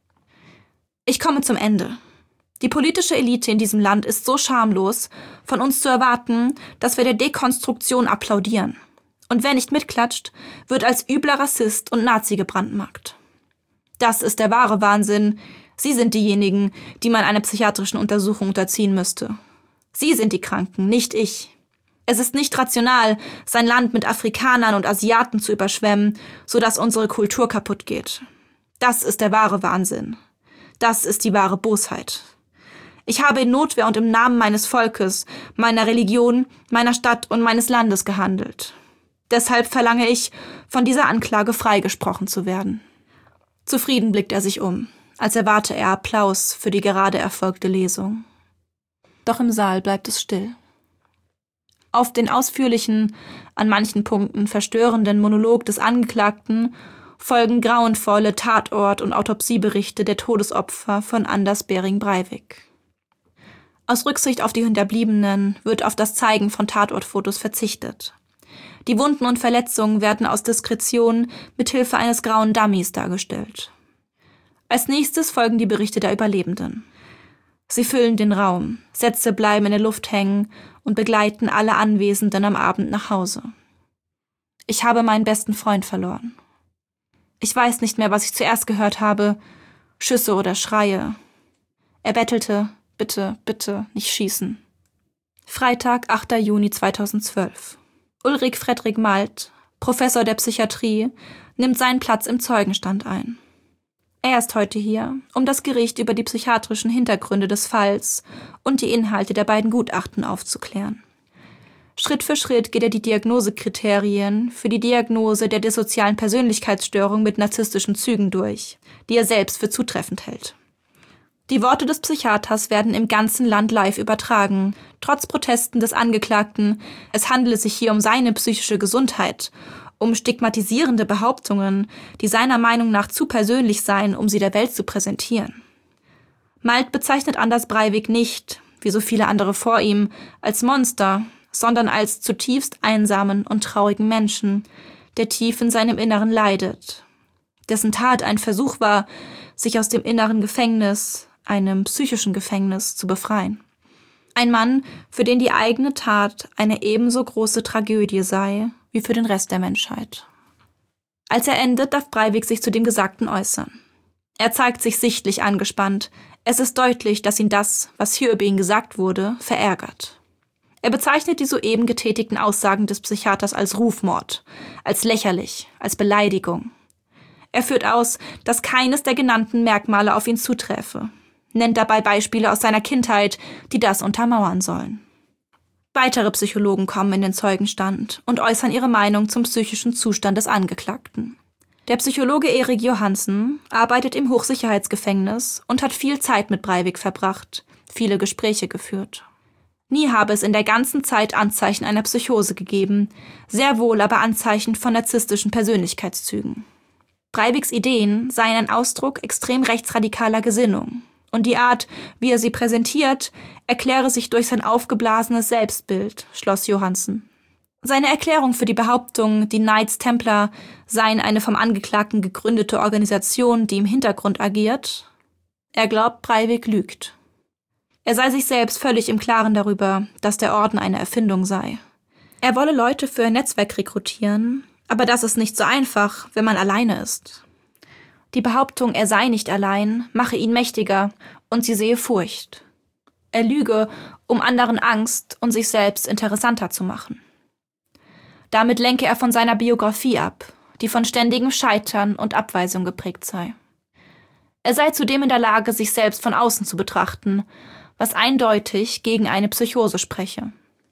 B: Ich komme zum Ende. Die politische Elite in diesem Land ist so schamlos, von uns zu erwarten, dass wir der Dekonstruktion applaudieren. Und wer nicht mitklatscht, wird als übler Rassist und Nazi gebrandmarkt. Das ist der wahre Wahnsinn. Sie sind diejenigen, die man einer psychiatrischen Untersuchung unterziehen müsste. Sie sind die Kranken, nicht ich. Es ist nicht rational, sein Land mit Afrikanern und Asiaten zu überschwemmen, sodass unsere Kultur kaputt geht. Das ist der wahre Wahnsinn. Das ist die wahre Bosheit. Ich habe in Notwehr und im Namen meines Volkes, meiner Religion, meiner Stadt und meines Landes gehandelt. Deshalb verlange ich, von dieser Anklage freigesprochen zu werden. Zufrieden blickt er sich um, als erwarte er Applaus für die gerade erfolgte Lesung. Doch im Saal bleibt es still. Auf den ausführlichen, an manchen Punkten verstörenden Monolog des Angeklagten folgen grauenvolle Tatort- und Autopsieberichte der Todesopfer von Anders Behring Breivik. Aus Rücksicht auf die Hinterbliebenen wird auf das Zeigen von Tatortfotos verzichtet. Die Wunden und Verletzungen werden aus Diskretion mit Hilfe eines grauen Dummies dargestellt. Als nächstes folgen die Berichte der Überlebenden. Sie füllen den Raum, Sätze bleiben in der Luft hängen und begleiten alle Anwesenden am Abend nach Hause. Ich habe meinen besten Freund verloren. Ich weiß nicht mehr, was ich zuerst gehört habe, Schüsse oder Schreie. Er bettelte, bitte, bitte, nicht schießen. Freitag, achter Juni zweitausendzwölf. Ulrich Fredrik Malt, Professor der Psychiatrie, nimmt seinen Platz im Zeugenstand ein. Er ist heute hier, um das Gericht über die psychiatrischen Hintergründe des Falls und die Inhalte der beiden Gutachten aufzuklären. Schritt für Schritt geht er die Diagnosekriterien für die Diagnose der dissozialen Persönlichkeitsstörung mit narzisstischen Zügen durch, die er selbst für zutreffend hält. Die Worte des Psychiaters werden im ganzen Land live übertragen, trotz Protesten des Angeklagten, es handele sich hier um seine psychische Gesundheit, um stigmatisierende Behauptungen, die seiner Meinung nach zu persönlich seien, um sie der Welt zu präsentieren. Malt bezeichnet Anders Breivik nicht, wie so viele andere vor ihm, als Monster, sondern als zutiefst einsamen und traurigen Menschen, der tief in seinem Inneren leidet, dessen Tat ein Versuch war, sich aus dem inneren Gefängnis, einem psychischen Gefängnis, zu befreien. Ein Mann, für den die eigene Tat eine ebenso große Tragödie sei, wie für den Rest der Menschheit. Als er endet, darf Breivik sich zu dem Gesagten äußern. Er zeigt sich sichtlich angespannt. Es ist deutlich, dass ihn das, was hier über ihn gesagt wurde, verärgert. Er bezeichnet die soeben getätigten Aussagen des Psychiaters als Rufmord, als lächerlich, als Beleidigung. Er führt aus, dass keines der genannten Merkmale auf ihn zuträfe, nennt dabei Beispiele aus seiner Kindheit, die das untermauern sollen. Weitere Psychologen kommen in den Zeugenstand und äußern ihre Meinung zum psychischen Zustand des Angeklagten. Der Psychologe Erik Johansen arbeitet im Hochsicherheitsgefängnis und hat viel Zeit mit Breivik verbracht, viele Gespräche geführt. Nie habe es in der ganzen Zeit Anzeichen einer Psychose gegeben, sehr wohl aber Anzeichen von narzisstischen Persönlichkeitszügen. Breiviks Ideen seien ein Ausdruck extrem rechtsradikaler Gesinnung. Und die Art, wie er sie präsentiert, erkläre sich durch sein aufgeblasenes Selbstbild, schloss Johansen. Seine Erklärung für die Behauptung, die Knights Templar seien eine vom Angeklagten gegründete Organisation, die im Hintergrund agiert, er glaubt, Breivik lügt. Er sei sich selbst völlig im Klaren darüber, dass der Orden eine Erfindung sei. Er wolle Leute für ein Netzwerk rekrutieren, aber das ist nicht so einfach, wenn man alleine ist. Die Behauptung, er sei nicht allein, mache ihn mächtiger und sie sehe Furcht. Er lüge, um anderen Angst und sich selbst interessanter zu machen. Damit lenke er von seiner Biografie ab, die von ständigem Scheitern und Abweisung geprägt sei. Er sei zudem in der Lage, sich selbst von außen zu betrachten, was eindeutig gegen eine Psychose spreche.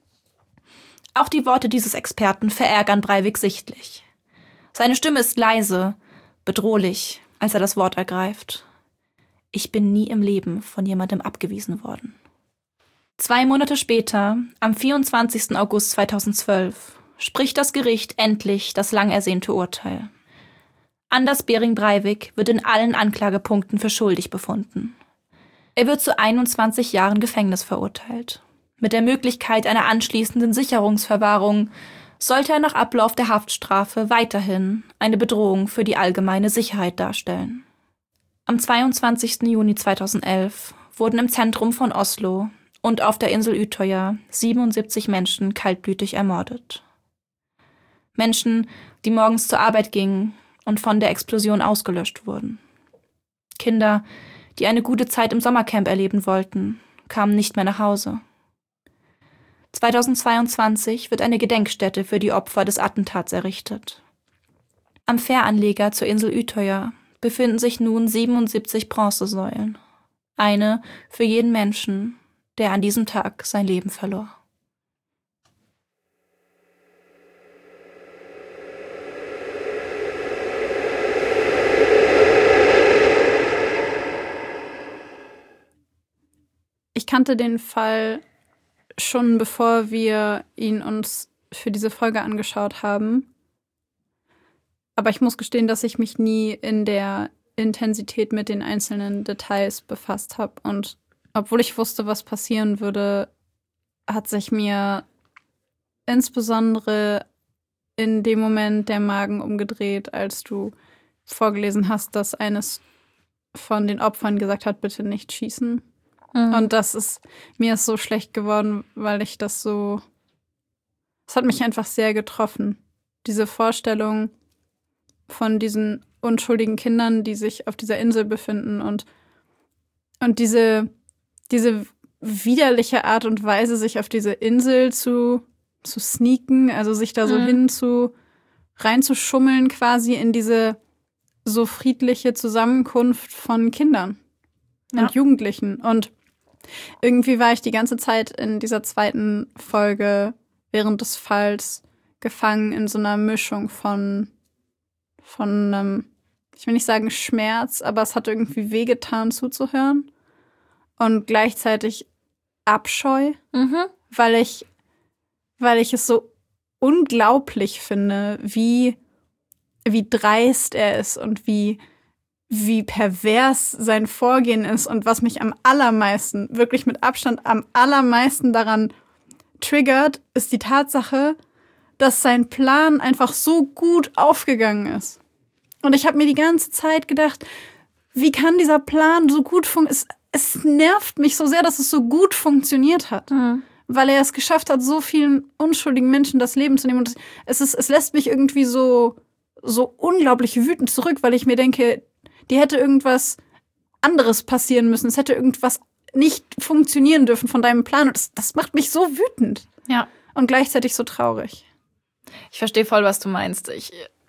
B: Auch die Worte dieses Experten verärgern Breivik sichtlich. Seine Stimme ist leise, bedrohlich, als er das Wort ergreift. Ich bin nie im Leben von jemandem abgewiesen worden. Zwei Monate später, am vierundzwanzigsten August zweitausendzwölf, spricht das Gericht endlich das lang ersehnte Urteil. Anders Behring Breivik wird in allen Anklagepunkten für schuldig befunden. Er wird zu einundzwanzig Jahren Gefängnis verurteilt. Mit der Möglichkeit einer anschließenden Sicherungsverwahrung sollte er nach Ablauf der Haftstrafe weiterhin eine Bedrohung für die allgemeine Sicherheit darstellen. Am zweiundzwanzigsten Juni zweitausendelf wurden im Zentrum von Oslo und auf der Insel Utøya siebenundsiebzig Menschen kaltblütig ermordet. Menschen, die morgens zur Arbeit gingen und von der Explosion ausgelöscht wurden. Kinder, die eine gute Zeit im Sommercamp erleben wollten, kamen nicht mehr nach Hause. zweitausendzweiundzwanzig wird eine Gedenkstätte für die Opfer des Attentats errichtet. Am Fähranleger zur Insel Utøya befinden sich nun siebenundsiebzig Bronzesäulen. Eine für jeden Menschen, der an diesem Tag sein Leben verlor.
A: Ich kannte den Fall schon, bevor wir ihn uns für diese Folge angeschaut haben. Aber ich muss gestehen, dass ich mich nie in der Intensität mit den einzelnen Details befasst habe. Und obwohl ich wusste, was passieren würde, hat sich mir insbesondere in dem Moment der Magen umgedreht, als du vorgelesen hast, dass eines von den Opfern gesagt hat, bitte nicht schießen.
B: Mhm.
A: Und das ist, mir ist so schlecht geworden, weil ich das so, es hat mich einfach sehr getroffen. Diese Vorstellung von diesen unschuldigen Kindern, die sich auf dieser Insel befinden und, und diese, diese widerliche Art und Weise, sich auf diese Insel zu, zu sneaken, also sich da so
B: Mhm.
A: hin zu, reinzuschummeln quasi in diese so friedliche Zusammenkunft von Kindern
B: Ja.
A: und Jugendlichen. Und irgendwie war ich die ganze Zeit in dieser zweiten Folge während des Falls gefangen in so einer Mischung von, von einem, ich will nicht sagen Schmerz, aber es hat irgendwie wehgetan zuzuhören. Und gleichzeitig Abscheu,
B: Mhm.
A: weil ich, weil ich es so unglaublich finde, wie, wie dreist er ist und wie, wie pervers sein Vorgehen ist und was mich am allermeisten, wirklich mit Abstand am allermeisten daran triggert, ist die Tatsache, dass sein Plan einfach so gut aufgegangen ist. Und ich habe mir die ganze Zeit gedacht, wie kann dieser Plan so gut funktionieren? Es, es nervt mich so sehr, dass es so gut funktioniert hat.
B: Mhm.
A: Weil er es geschafft hat, so vielen unschuldigen Menschen das Leben zu nehmen. Und es, ist, es lässt mich irgendwie so, so unglaublich wütend zurück, weil ich mir denke, die hätte irgendwas anderes passieren müssen. Es hätte irgendwas nicht funktionieren dürfen von deinem Plan. Und das, das macht mich so wütend.
B: Ja.
A: Und gleichzeitig so traurig.
B: Ich verstehe voll, was du meinst. Ich,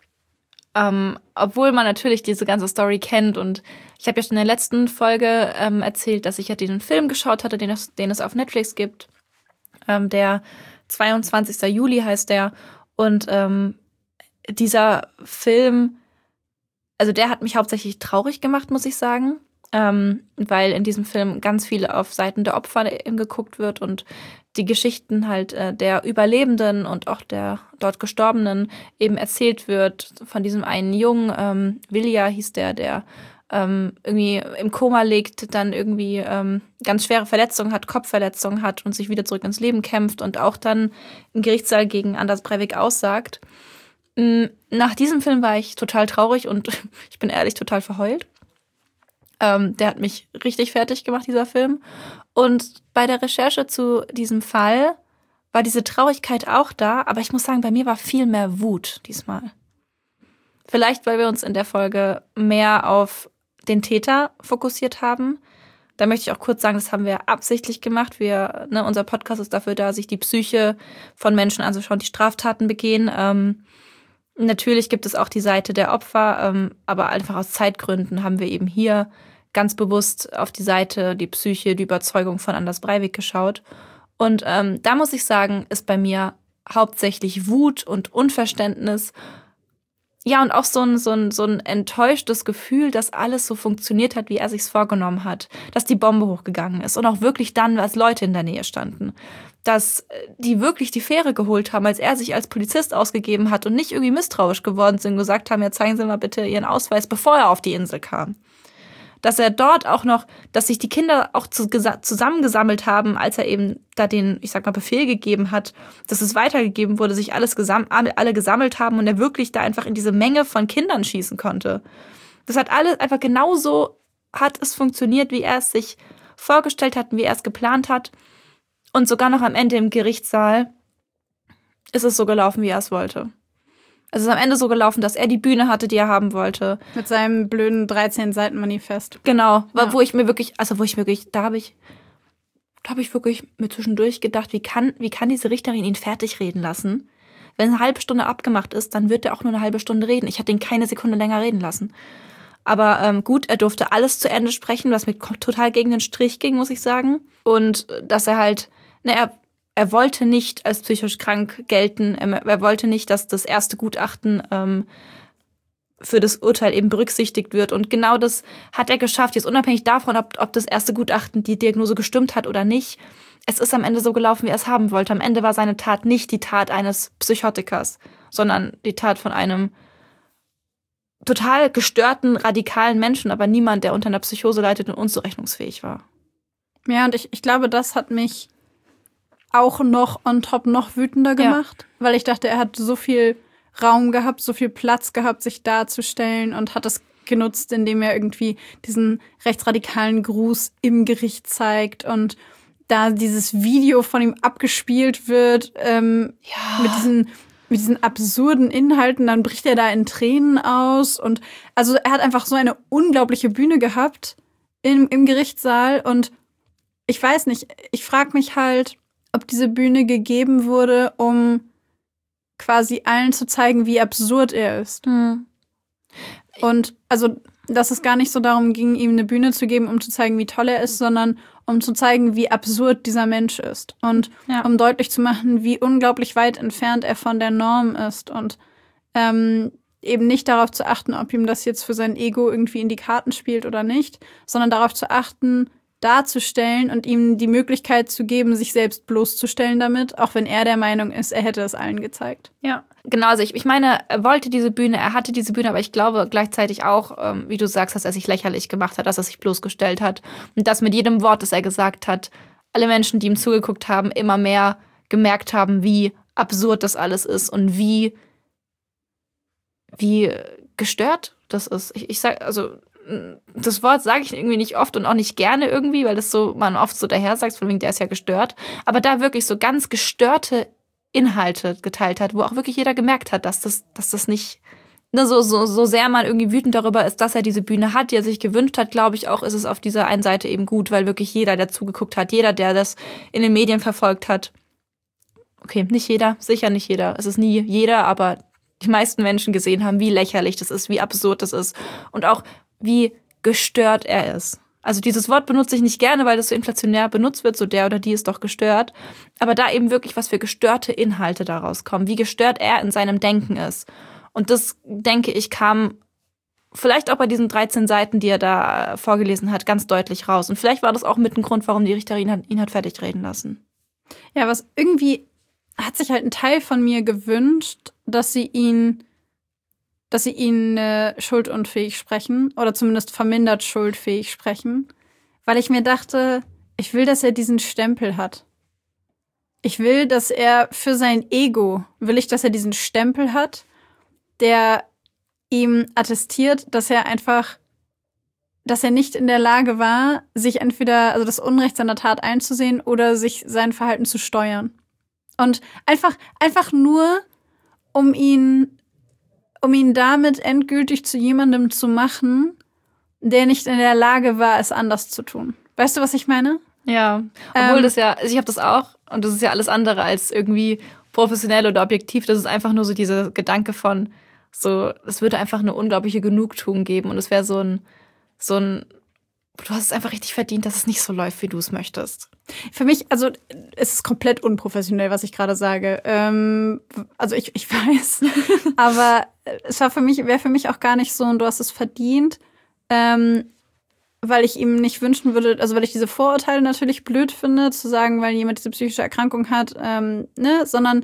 B: ähm, obwohl man natürlich diese ganze Story kennt und ich habe ja schon in der letzten Folge ähm, erzählt, dass ich ja diesen Film geschaut hatte, den es, den es auf Netflix gibt. Ähm, der zweiundzwanzigster Juli heißt der. Und ähm, dieser Film, also der hat mich hauptsächlich traurig gemacht, muss ich sagen. Ähm, weil in diesem Film ganz viel auf Seiten der Opfer eben geguckt wird und die Geschichten halt äh, der Überlebenden und auch der dort Gestorbenen eben erzählt wird. Von diesem einen Jungen, ähm, Vilja hieß der, der ähm, irgendwie im Koma liegt, dann irgendwie ähm, ganz schwere Verletzungen hat, Kopfverletzungen hat und sich wieder zurück ins Leben kämpft und auch dann im Gerichtssaal gegen Anders Breivik aussagt. Nach diesem Film war ich total traurig und ich bin ehrlich total verheult. Ähm, der hat mich richtig fertig gemacht, dieser Film. Und bei der Recherche zu diesem Fall war diese Traurigkeit auch da, aber ich muss sagen, bei mir war viel mehr Wut diesmal. Vielleicht, weil wir uns in der Folge mehr auf den Täter fokussiert haben. Da möchte ich auch kurz sagen, das haben wir absichtlich gemacht. Wir, ne, unser Podcast ist dafür da, sich die Psyche von Menschen anzuschauen, die Straftaten begehen. Ähm, natürlich gibt es auch die Seite der Opfer, ähm, aber einfach aus Zeitgründen haben wir eben hier ganz bewusst auf die Seite, die Psyche, die Überzeugung von Anders Breivik geschaut. Und ähm, da muss ich sagen, ist bei mir hauptsächlich Wut und Unverständnis. Ja, und auch so ein, so ein, so ein enttäuschtes Gefühl, dass alles so funktioniert hat, wie er sich's vorgenommen hat. Dass die Bombe hochgegangen ist und auch wirklich dann, als Leute in der Nähe standen. Dass die wirklich die Fähre geholt haben, als er sich als Polizist ausgegeben hat und nicht irgendwie misstrauisch geworden sind und gesagt haben, ja, zeigen Sie mal bitte Ihren Ausweis, bevor er auf die Insel kam. Dass er dort auch noch, dass sich die Kinder auch zu, zusammengesammelt haben, als er eben da den, ich sag mal, Befehl gegeben hat, dass es weitergegeben wurde, sich alles gesam- alle gesammelt haben und er wirklich da einfach in diese Menge von Kindern schießen konnte. Das hat alles einfach genauso, hat es funktioniert, wie er es sich vorgestellt hat und wie er es geplant hat. Und sogar noch am Ende im Gerichtssaal ist es so gelaufen, wie er es wollte. Es ist am Ende so gelaufen, dass er die Bühne hatte, die er haben wollte.
A: Mit seinem blöden dreizehn-Seiten-Manifest.
B: Genau,
A: Ja.
B: wo ich mir wirklich, also wo ich mir wirklich, da habe ich, da habe ich wirklich mir zwischendurch gedacht, wie kann, wie kann diese Richterin ihn fertig reden lassen? Wenn eine halbe Stunde abgemacht ist, dann wird er auch nur eine halbe Stunde reden. Ich hätte ihn keine Sekunde länger reden lassen. Aber ähm, gut, er durfte alles zu Ende sprechen, was mir total gegen den Strich ging, muss ich sagen. Und dass er halt, ne, er Er wollte nicht als psychisch krank gelten. Er wollte nicht, dass das erste Gutachten ähm, für das Urteil eben berücksichtigt wird. Und genau das hat er geschafft. Jetzt unabhängig davon, ob, ob das erste Gutachten die Diagnose gestimmt hat oder nicht. Es ist am Ende so gelaufen, wie er es haben wollte. Am Ende war seine Tat nicht die Tat eines Psychotikers, sondern die Tat von einem total gestörten, radikalen Menschen, aber niemand, der unter einer Psychose leidet und unzurechnungsfähig war.
A: Ja, und ich, ich glaube, das hat mich auch noch on top noch wütender gemacht, ja. Weil ich dachte, er hat so viel Raum gehabt, so viel Platz gehabt, sich darzustellen und hat es genutzt, indem er irgendwie diesen rechtsradikalen Gruß im Gericht zeigt und da dieses Video von ihm abgespielt wird ähm,
B: Ja.
A: mit diesen mit diesen absurden Inhalten, dann bricht er da in Tränen aus und also er hat einfach so eine unglaubliche Bühne gehabt im, im Gerichtssaal und ich weiß nicht, ich frage mich halt, ob diese Bühne gegeben wurde, um quasi allen zu zeigen, wie absurd er ist.
B: Hm.
A: Und also, dass es gar nicht so darum ging, ihm eine Bühne zu geben, um zu zeigen, wie toll er ist, sondern um zu zeigen, wie absurd dieser Mensch ist. Und
B: Ja.
A: um deutlich zu machen, wie unglaublich weit entfernt er von der Norm ist. Und ähm, eben nicht darauf zu achten, ob ihm das jetzt für sein Ego irgendwie in die Karten spielt oder nicht, sondern darauf zu achten, darzustellen und ihm die Möglichkeit zu geben, sich selbst bloßzustellen damit, auch wenn er der Meinung ist, er hätte es allen gezeigt.
B: Ja, genau. Also ich, ich meine, er wollte diese Bühne, er hatte diese Bühne, aber ich glaube gleichzeitig auch, ähm, wie du sagst, dass er sich lächerlich gemacht hat, dass er sich bloßgestellt hat. Und dass mit jedem Wort, das er gesagt hat, alle Menschen, die ihm zugeguckt haben, immer mehr gemerkt haben, wie absurd das alles ist und wie, wie gestört das ist. Ich, ich sag, also das Wort sage ich irgendwie nicht oft und auch nicht gerne irgendwie, weil das so man oft so daher sagt, von wegen, der ist ja gestört. Aber da wirklich so ganz gestörte Inhalte geteilt hat, wo auch wirklich jeder gemerkt hat, dass das, dass das nicht, ne, so, so, so sehr man irgendwie wütend darüber ist, dass er diese Bühne hat, die er sich gewünscht hat, glaube ich auch, ist es auf dieser einen Seite eben gut, weil wirklich jeder, der zugeguckt hat, jeder, der das in den Medien verfolgt hat, okay, nicht jeder, sicher nicht jeder, es ist nie jeder, aber die meisten Menschen gesehen haben, wie lächerlich das ist, wie absurd das ist und auch wie gestört er ist. Also dieses Wort benutze ich nicht gerne, weil das so inflationär benutzt wird, so der oder die ist doch gestört. Aber da eben wirklich, was für gestörte Inhalte daraus kommen, wie gestört er in seinem Denken ist. Und das, denke ich, kam vielleicht auch bei diesen dreizehn Seiten, die er da vorgelesen hat, ganz deutlich raus. Und vielleicht war das auch mit ein Grund, warum die Richterin ihn hat, ihn hat fertig reden lassen.
A: Ja, was irgendwie hat sich halt ein Teil von mir gewünscht, dass sie ihn dass sie ihn äh, schuldunfähig sprechen oder zumindest vermindert schuldfähig sprechen, weil ich mir dachte, ich will, dass er diesen Stempel hat. Ich will, dass er für sein Ego, will ich, dass er diesen Stempel hat, der ihm attestiert, dass er einfach, dass er nicht in der Lage war, sich entweder, also das Unrecht seiner Tat einzusehen oder sich sein Verhalten zu steuern. Und einfach, einfach nur, um ihn um ihn damit endgültig zu jemandem zu machen, der nicht in der Lage war, es anders zu tun. Weißt du, was ich meine?
B: Ja, obwohl
A: Ähm,
B: das ja, also ich habe das auch und das ist ja alles andere als irgendwie professionell oder objektiv. Das ist einfach nur so dieser Gedanke von so, es würde einfach eine unglaubliche Genugtuung geben und es wäre so ein, so ein, du hast es einfach richtig verdient, dass es nicht so läuft, wie du es möchtest.
A: Für mich, also es ist komplett unprofessionell, was ich gerade sage. Ähm, also ich, ich weiß, aber es war für mich, wäre für mich auch gar nicht so, und du hast es verdient, ähm, weil ich ihm nicht wünschen würde, also weil ich diese Vorurteile natürlich blöd finde, zu sagen, weil jemand diese psychische Erkrankung hat, ähm, ne, sondern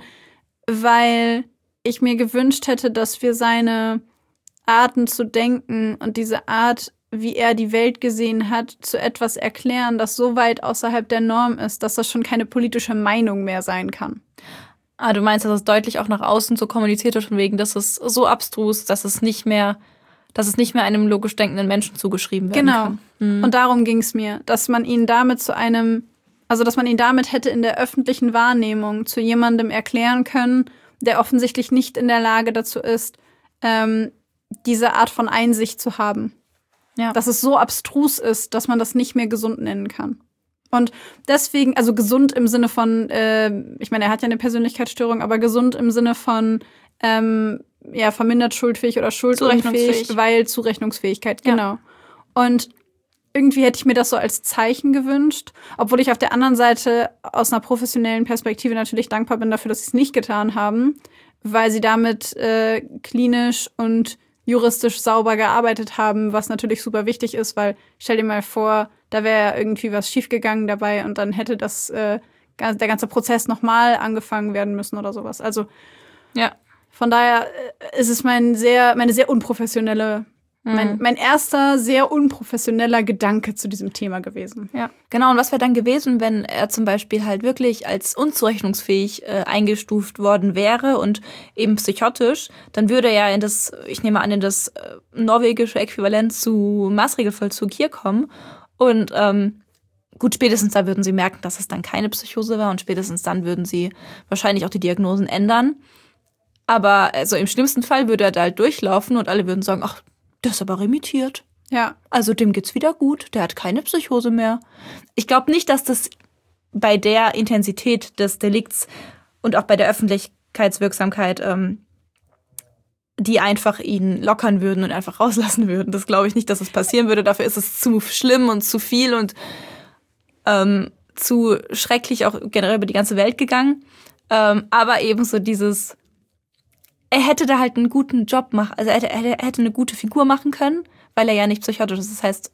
A: weil ich mir gewünscht hätte, dass wir seine Arten zu denken und diese Art, wie er die Welt gesehen hat, zu etwas erklären, das so weit außerhalb der Norm ist, dass das schon keine politische Meinung mehr sein kann.
B: Ah, du meinst, dass es deutlich auch nach außen so kommuniziert wird, von wegen, dass es so abstrus, dass es nicht mehr, dass es nicht mehr einem logisch denkenden Menschen zugeschrieben werden
A: Genau.
B: kann. Mhm.
A: Und darum ging es mir, dass man ihn damit zu einem, also dass man ihn damit hätte in der öffentlichen Wahrnehmung zu jemandem erklären können, der offensichtlich nicht in der Lage dazu ist, ähm, diese Art von Einsicht zu haben.
B: Ja.
A: Dass es so abstrus ist, dass man das nicht mehr gesund nennen kann. Und deswegen, also gesund im Sinne von, äh, ich meine, er hat ja eine Persönlichkeitsstörung, aber gesund im Sinne von, ähm, ja, vermindert schuldfähig oder schuldunfähig,
B: Zurechnungsfähig.
A: weil Zurechnungsfähigkeit,
B: Ja.
A: genau. Und irgendwie hätte ich mir das so als Zeichen gewünscht, obwohl ich auf der anderen Seite aus einer professionellen Perspektive natürlich dankbar bin dafür, dass sie es nicht getan haben, weil sie damit äh, klinisch und juristisch sauber gearbeitet haben, was natürlich super wichtig ist, weil stell dir mal vor, da wäre irgendwie was schiefgegangen dabei und dann hätte das äh, der ganze Prozess nochmal angefangen werden müssen oder sowas. Also
B: Ja.
A: von daher äh, ist es mein sehr, meine sehr unprofessionelle Mhm. Mein, mein erster, sehr unprofessioneller Gedanke zu diesem Thema gewesen.
B: Ja, genau. Und was wäre dann gewesen, wenn er zum Beispiel halt wirklich als unzurechnungsfähig äh, eingestuft worden wäre und eben psychotisch, dann würde er ja in das, ich nehme an, in das äh, norwegische Äquivalent zu Maßregelvollzug hier kommen. Und ähm, gut, spätestens da würden sie merken, dass es dann keine Psychose war und spätestens dann würden sie wahrscheinlich auch die Diagnosen ändern. Aber also im schlimmsten Fall würde er da halt durchlaufen und alle würden sagen, ach, der ist aber remittiert.
A: Ja.
B: Also dem geht's wieder gut, der hat keine Psychose mehr. Ich glaube nicht, dass das bei der Intensität des Delikts und auch bei der Öffentlichkeitswirksamkeit ähm, die einfach ihn lockern würden und einfach rauslassen würden. Das glaube ich nicht, dass es passieren würde. Dafür ist es zu schlimm und zu viel und ähm, zu schrecklich auch generell über die ganze Welt gegangen. Ähm, aber ebenso dieses, er hätte da halt einen guten Job machen, also er hätte, er hätte eine gute Figur machen können, weil er ja nicht psychotisch ist. Das heißt,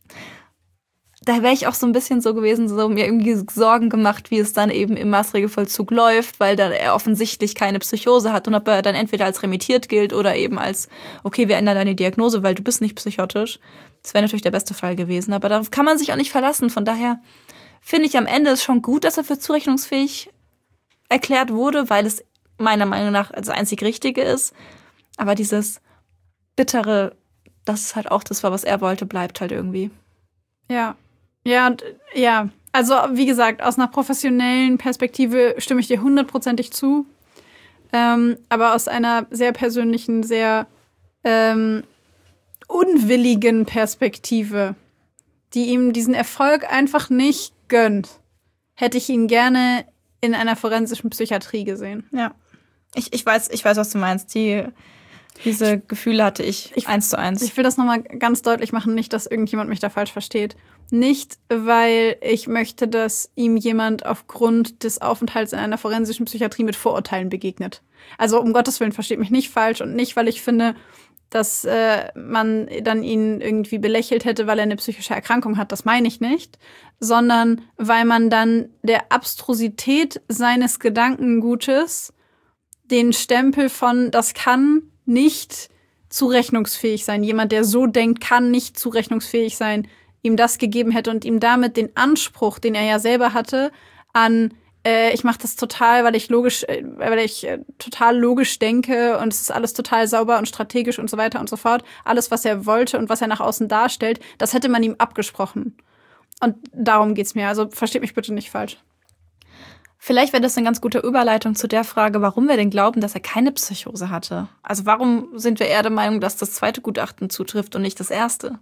B: da wäre ich auch so ein bisschen so gewesen, so mir irgendwie Sorgen gemacht, wie es dann eben im Maßregelvollzug läuft, weil da er offensichtlich keine Psychose hat und ob er dann entweder als remittiert gilt oder eben als, okay, wir ändern deine Diagnose, weil du bist nicht psychotisch. Das wäre natürlich der beste Fall gewesen, aber darauf kann man sich auch nicht verlassen. Von daher finde ich am Ende es schon gut, dass er für zurechnungsfähig erklärt wurde, weil es meiner Meinung nach das einzig Richtige ist. Aber dieses Bittere, das ist halt auch das war, was er wollte, bleibt halt irgendwie.
A: Ja. Ja, und ja, also wie gesagt, aus einer professionellen Perspektive stimme ich dir hundertprozentig zu. Ähm, aber aus einer sehr persönlichen, sehr ähm, unwilligen Perspektive, die ihm diesen Erfolg einfach nicht gönnt, hätte ich ihn gerne in einer forensischen Psychiatrie gesehen.
B: Ja. Ich, ich weiß, ich weiß, was du meinst. Die, diese Gefühle hatte ich, ich eins zu eins.
A: Ich will das nochmal ganz deutlich machen, nicht, dass irgendjemand mich da falsch versteht. Nicht, weil ich möchte, dass ihm jemand aufgrund des Aufenthalts in einer forensischen Psychiatrie mit Vorurteilen begegnet. Also um Gottes Willen, versteht mich nicht falsch und nicht, weil ich finde, dass äh, man dann ihn irgendwie belächelt hätte, weil er eine psychische Erkrankung hat. Das meine ich nicht. Sondern weil man dann der Abstrusität seines Gedankengutes den Stempel von, das kann nicht zurechnungsfähig sein. Jemand, der so denkt, kann nicht zurechnungsfähig sein, ihm das gegeben hätte und ihm damit den Anspruch, den er ja selber hatte, an äh, ich mache das total, weil ich logisch, äh, weil ich äh, total logisch denke und es ist alles total sauber und strategisch und so weiter und so fort. Alles, was er wollte und was er nach außen darstellt, das hätte man ihm abgesprochen. Und darum geht's mir. Also versteht mich bitte nicht falsch.
B: Vielleicht wäre das eine ganz gute Überleitung zu der Frage, warum wir denn glauben, dass er keine Psychose hatte. Also warum sind wir eher der Meinung, dass das zweite Gutachten zutrifft und nicht das erste?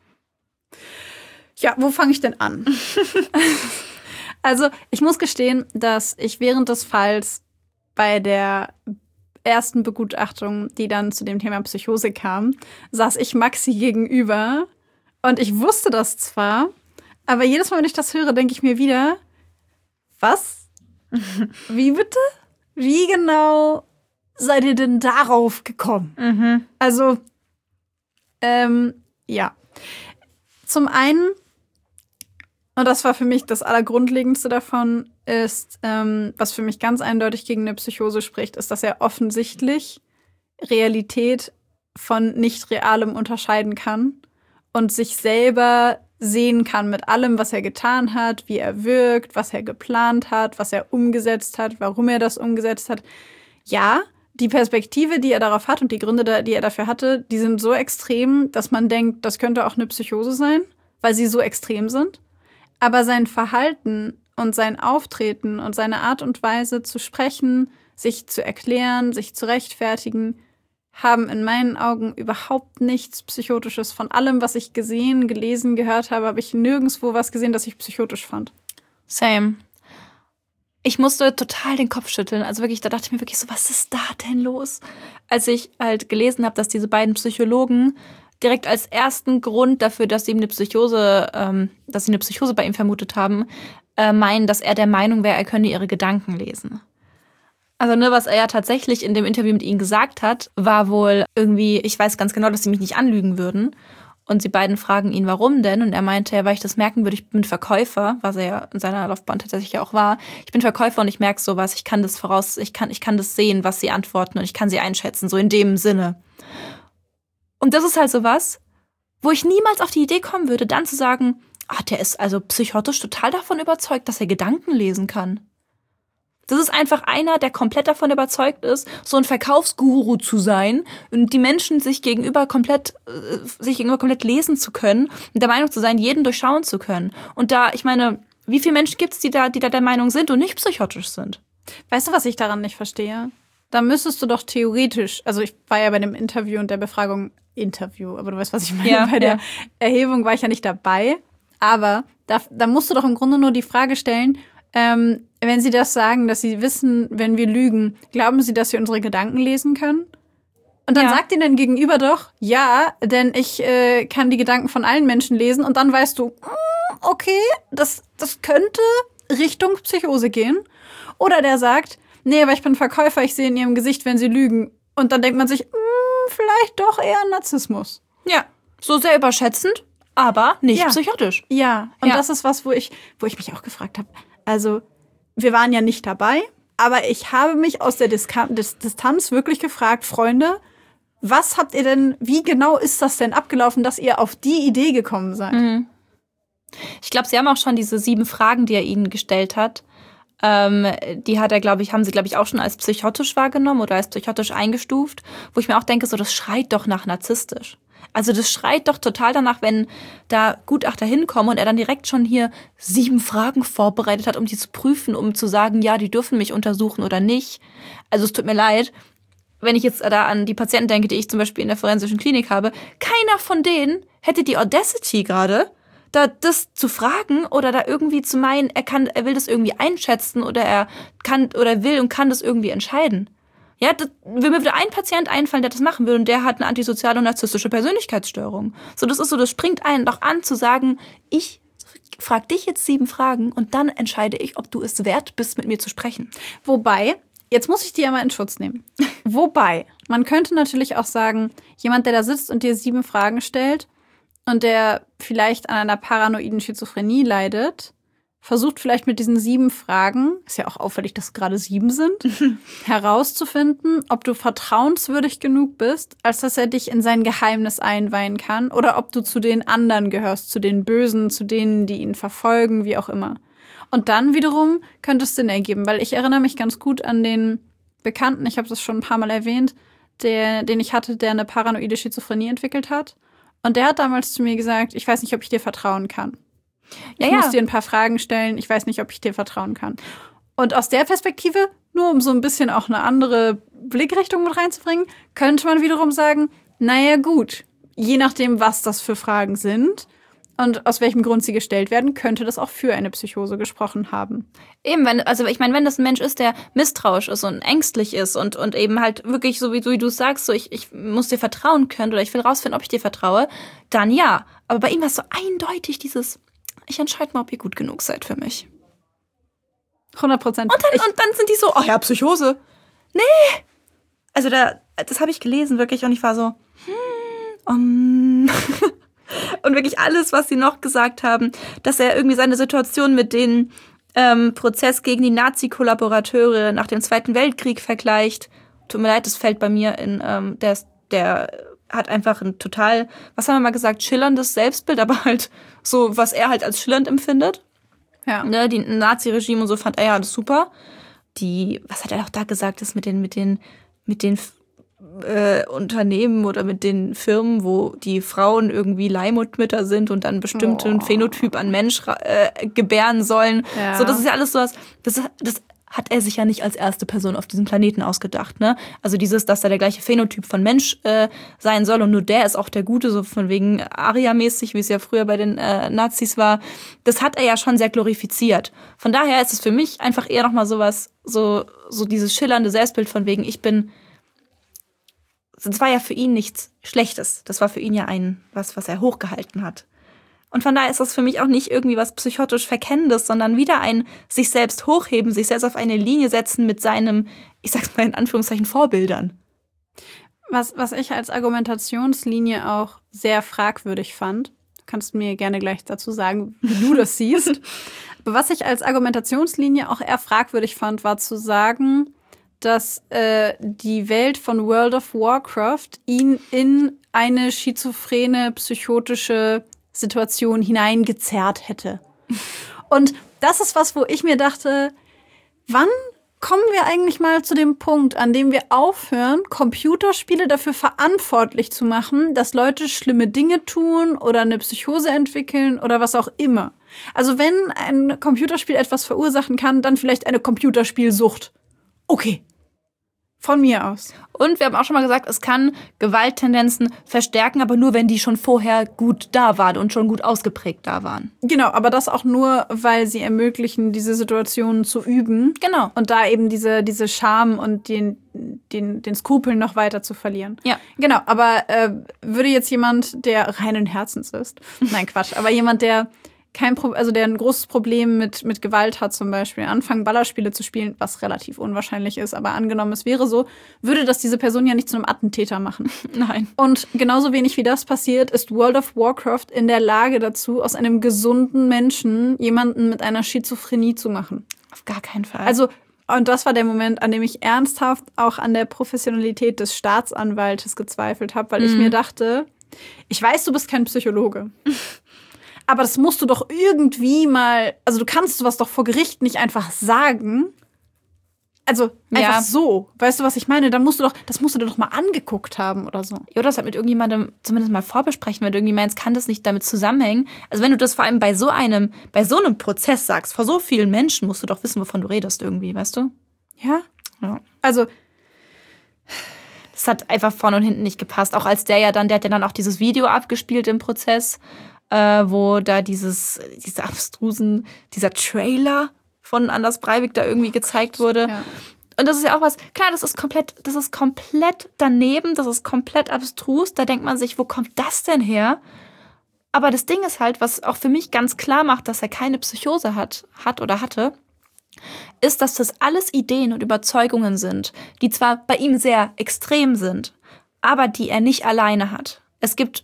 A: Ja, wo fange ich denn an? Also, ich muss gestehen, dass ich während des Falls bei der ersten Begutachtung, die dann zu dem Thema Psychose kam, saß ich Maxi gegenüber und ich wusste das zwar, aber jedes Mal, wenn ich das höre, denke ich mir wieder, was? Wie bitte? Wie genau seid ihr denn darauf gekommen?
B: Mhm.
A: Also, ähm, ja. Zum einen, und das war für mich das Allergrundlegendste davon, ist, ähm, was für mich ganz eindeutig gegen eine Psychose spricht, ist, dass er offensichtlich Realität von nicht Realem unterscheiden kann und sich selber sehen kann mit allem, was er getan hat, wie er wirkt, was er geplant hat, was er umgesetzt hat, warum er das umgesetzt hat. Ja, die Perspektive, die er darauf hat und die Gründe, die er dafür hatte, die sind so extrem, dass man denkt, das könnte auch eine Psychose sein, weil sie so extrem sind. Aber sein Verhalten und sein Auftreten und seine Art und Weise zu sprechen, sich zu erklären, sich zu rechtfertigen, haben in meinen Augen überhaupt nichts Psychotisches. Von allem, was ich gesehen, gelesen, gehört habe, habe ich nirgendwo was gesehen, das ich psychotisch fand.
B: Same. Ich musste total den Kopf schütteln. Also wirklich, da dachte ich mir wirklich so, was ist da denn los? Als ich halt gelesen habe, dass diese beiden Psychologen direkt als ersten Grund dafür, dass sie ihm eine Psychose, ähm, dass sie eine Psychose bei ihm vermutet haben, äh, meinen, dass er der Meinung wäre, er könne ihre Gedanken lesen. Also ne, was er ja tatsächlich in dem Interview mit ihnen gesagt hat, war wohl irgendwie, ich weiß ganz genau, dass sie mich nicht anlügen würden. Und sie beiden fragen ihn, warum denn? Und er meinte, ja, weil ich das merken würde, ich bin Verkäufer, was er ja in seiner Laufbahn tatsächlich ja auch war. Ich bin Verkäufer und ich merke sowas, ich kann das voraus, ich kann, ich kann das sehen, was sie antworten und ich kann sie einschätzen, so in dem Sinne. Und das ist halt so was, wo ich niemals auf die Idee kommen würde, dann zu sagen, ah, der ist also psychotisch total davon überzeugt, dass er Gedanken lesen kann. Das ist einfach einer, der komplett davon überzeugt ist, so ein Verkaufsguru zu sein und die Menschen sich gegenüber komplett, äh, sich gegenüber komplett lesen zu können und der Meinung zu sein, jeden durchschauen zu können. Und da, ich meine, wie viele Menschen gibt es, die da, die da der Meinung sind und nicht psychotisch sind?
A: Weißt du, was ich daran nicht verstehe? Da müsstest du doch theoretisch, also ich war ja bei dem Interview und der Befragung, Interview, aber du weißt, was ich meine,
B: ja,
A: bei der
B: ja.
A: Erhebung war ich ja nicht dabei, aber da, da musst du doch im Grunde nur die Frage stellen, ähm, wenn sie das sagen, dass sie wissen, wenn wir lügen, glauben sie, dass wir unsere Gedanken lesen können? Und dann
B: ja.
A: sagt ihnen gegenüber doch, ja, denn ich äh, kann die Gedanken von allen Menschen lesen und dann weißt du, mm, okay, das, das könnte Richtung Psychose gehen. Oder der sagt, nee, aber ich bin Verkäufer, ich sehe in ihrem Gesicht, wenn sie lügen. Und dann denkt man sich, mm, vielleicht doch eher Narzissmus.
B: Ja, so sehr überschätzend, aber nicht
A: ja.
B: psychotisch.
A: Ja, und
B: ja.
A: das ist was, wo ich, wo ich mich auch gefragt habe. Also, wir waren ja nicht dabei, aber ich habe mich aus der Diska- Dis- Distanz wirklich gefragt, Freunde, was habt ihr denn, wie genau ist das denn abgelaufen, dass ihr auf die Idee gekommen seid?
B: Mhm. Ich glaube, sie haben auch schon diese sieben Fragen, die er ihnen gestellt hat. Ähm, die hat er, glaube ich, haben sie, glaube ich, auch schon als psychotisch wahrgenommen oder als psychotisch eingestuft, wo ich mir auch denke, so, das schreit doch nach narzisstisch. Also das schreit doch total danach, wenn da Gutachter hinkommen und er dann direkt schon hier sieben Fragen vorbereitet hat, um die zu prüfen, um zu sagen, ja, die dürfen mich untersuchen oder nicht. Also es tut mir leid, wenn ich jetzt da an die Patienten denke, die ich zum Beispiel in der forensischen Klinik habe, keiner von denen hätte die Audacity gerade, da das zu fragen oder da irgendwie zu meinen, er kann, er will das irgendwie einschätzen oder er kann oder will und kann das irgendwie entscheiden. Ja, das, mir würde ein Patient einfallen, der das machen will und der hat eine antisoziale und narzisstische Persönlichkeitsstörung. So, das ist so, das springt einen doch an zu sagen, ich frag dich jetzt sieben Fragen und dann entscheide ich, ob du es wert bist, mit mir zu sprechen.
A: Wobei, jetzt muss ich die ja mal in Schutz nehmen. Wobei, man könnte natürlich auch sagen, jemand, der da sitzt und dir sieben Fragen stellt und der vielleicht an einer paranoiden Schizophrenie leidet, versucht vielleicht mit diesen sieben Fragen, ist ja auch auffällig, dass es gerade sieben sind, herauszufinden, ob du vertrauenswürdig genug bist, als dass er dich in sein Geheimnis einweihen kann, oder ob du zu den anderen gehörst, zu den Bösen, zu denen, die ihn verfolgen, wie auch immer. Und dann wiederum könnte es Sinn ergeben, weil ich erinnere mich ganz gut an den Bekannten, ich habe das schon ein paar Mal erwähnt, der, den ich hatte, der eine paranoide Schizophrenie entwickelt hat. Und der hat damals zu mir gesagt, ich weiß nicht, ob ich dir vertrauen kann. Ich
B: ja,
A: muss
B: ja.
A: dir ein paar Fragen stellen, ich weiß nicht, ob ich dir vertrauen kann. Und aus der Perspektive, nur um so ein bisschen auch eine andere Blickrichtung mit reinzubringen, könnte man wiederum sagen, naja gut, je nachdem, was das für Fragen sind und aus welchem Grund sie gestellt werden, könnte das auch für eine Psychose gesprochen haben.
B: Eben, wenn, also ich meine, wenn das ein Mensch ist, der misstrauisch ist und ängstlich ist und, und eben halt wirklich, so wie du, wie du sagst, so ich, ich muss dir vertrauen können oder ich will rausfinden, ob ich dir vertraue, dann ja. Aber bei ihm war es so eindeutig dieses, ich entscheide mal, ob ihr gut genug seid für mich.
A: hundert Prozent.
B: Und dann, und dann sind die so, oh ja, Psychose. Nee. Also da, das habe ich gelesen wirklich und ich war so, hm, um. Und wirklich alles, was sie noch gesagt haben, dass er irgendwie seine Situation mit dem ähm, Prozess gegen die Nazi-Kollaborateure nach dem Zweiten Weltkrieg vergleicht. Tut mir leid, das fällt bei mir in, ähm, der, der hat einfach ein total, was haben wir mal gesagt, schillerndes Selbstbild, aber halt so, was er halt als schillernd empfindet.
A: Ja.
B: Ne, die Nazi-Regime und so fand er ja das super. Die, was hat er auch da gesagt, das mit den, mit den, mit den äh, Unternehmen oder mit den Firmen, wo die Frauen irgendwie Leihmuttermütter sind und dann einen bestimmten
A: oh.
B: Phänotyp an Mensch äh, gebären sollen.
A: Ja.
B: So, das ist ja alles sowas, das, das hat er sich ja nicht als erste Person auf diesem Planeten ausgedacht, ne? Also dieses, dass da der gleiche Phänotyp von Mensch äh, sein soll und nur der ist auch der Gute, so von wegen Aria-mäßig, wie es ja früher bei den äh, Nazis war, das hat er ja schon sehr glorifiziert. Von daher ist es für mich einfach eher nochmal sowas, so, so dieses schillernde Selbstbild von wegen, ich bin, das war ja für ihn nichts Schlechtes. Das war für ihn ja ein, was, was er hochgehalten hat. Und von daher ist das für mich auch nicht irgendwie was psychotisch Verkennendes, sondern wieder ein sich selbst hochheben, sich selbst auf eine Linie setzen mit seinem, ich sag's mal in Anführungszeichen, Vorbildern.
A: Was, was ich als Argumentationslinie auch sehr fragwürdig fand, du kannst mir gerne gleich dazu sagen, wie du das siehst, aber was ich als Argumentationslinie auch eher fragwürdig fand, war zu sagen, dass äh, die Welt von World of Warcraft ihn in eine schizophrene, psychotische Situation hineingezerrt hätte. Und das ist was, wo ich mir dachte, wann kommen wir eigentlich mal zu dem Punkt, an dem wir aufhören, Computerspiele dafür verantwortlich zu machen, dass Leute schlimme Dinge tun oder eine Psychose entwickeln oder was auch immer. Also wenn ein Computerspiel etwas verursachen kann, dann vielleicht eine Computerspielsucht. Okay. Von mir aus.
B: Und wir haben auch schon mal gesagt, es kann Gewalttendenzen verstärken, aber nur, wenn die schon vorher gut da waren und schon gut ausgeprägt da waren.
A: Genau, aber das auch nur, weil sie ermöglichen, diese Situationen zu üben.
B: Genau.
A: Und da eben diese, diese Scham und den, den, den Skrupeln noch weiter zu verlieren.
B: Ja.
A: Genau, aber äh, würde jetzt jemand, der reinen Herzens ist, nein, Quatsch, aber jemand, der kein Pro- also der ein großes Problem mit, mit Gewalt hat zum Beispiel, anfangen Ballerspiele zu spielen, was relativ unwahrscheinlich ist, aber angenommen, es wäre so, würde das diese Person ja nicht zu einem Attentäter machen.
B: Nein.
A: Und genauso wenig wie das passiert, ist World of Warcraft in der Lage dazu, aus einem gesunden Menschen jemanden mit einer Schizophrenie zu machen.
B: Auf gar keinen Fall.
A: Also, und das war der Moment, an dem ich ernsthaft auch an der Professionalität des Staatsanwaltes gezweifelt habe, weil mhm. ich mir dachte, ich weiß, du bist kein Psychologe. Aber das musst du doch irgendwie mal, also du kannst sowas doch vor Gericht nicht einfach sagen. Also einfach
B: ja.
A: so. Weißt du, was ich meine? Dann musst du doch, das musst du dir doch mal angeguckt haben oder so.
B: Ja, oder das halt mit irgendjemandem zumindest mal vorbesprechen, wenn du irgendwie meinst, kann das nicht damit zusammenhängen. Also wenn du das vor allem bei so einem, bei so einem Prozess sagst, vor so vielen Menschen, musst du doch wissen, wovon du redest irgendwie, weißt du?
A: Ja.
B: Ja.
A: Also
B: das hat einfach vorne und hinten nicht gepasst. Auch als der ja dann, der hat ja dann auch dieses Video abgespielt im Prozess, Äh, wo da dieses, diese abstrusen, dieser Trailer von Anders Breivik da irgendwie gezeigt wurde.
A: Ja.
B: Und das ist ja auch was, klar, das ist komplett, das ist komplett daneben, das ist komplett abstrus. Da denkt man sich, wo kommt das denn her? Aber das Ding ist halt, was auch für mich ganz klar macht, dass er keine Psychose hat, hat oder hatte, ist, dass das alles Ideen und Überzeugungen sind, die zwar bei ihm sehr extrem sind, aber die er nicht alleine hat. Es gibt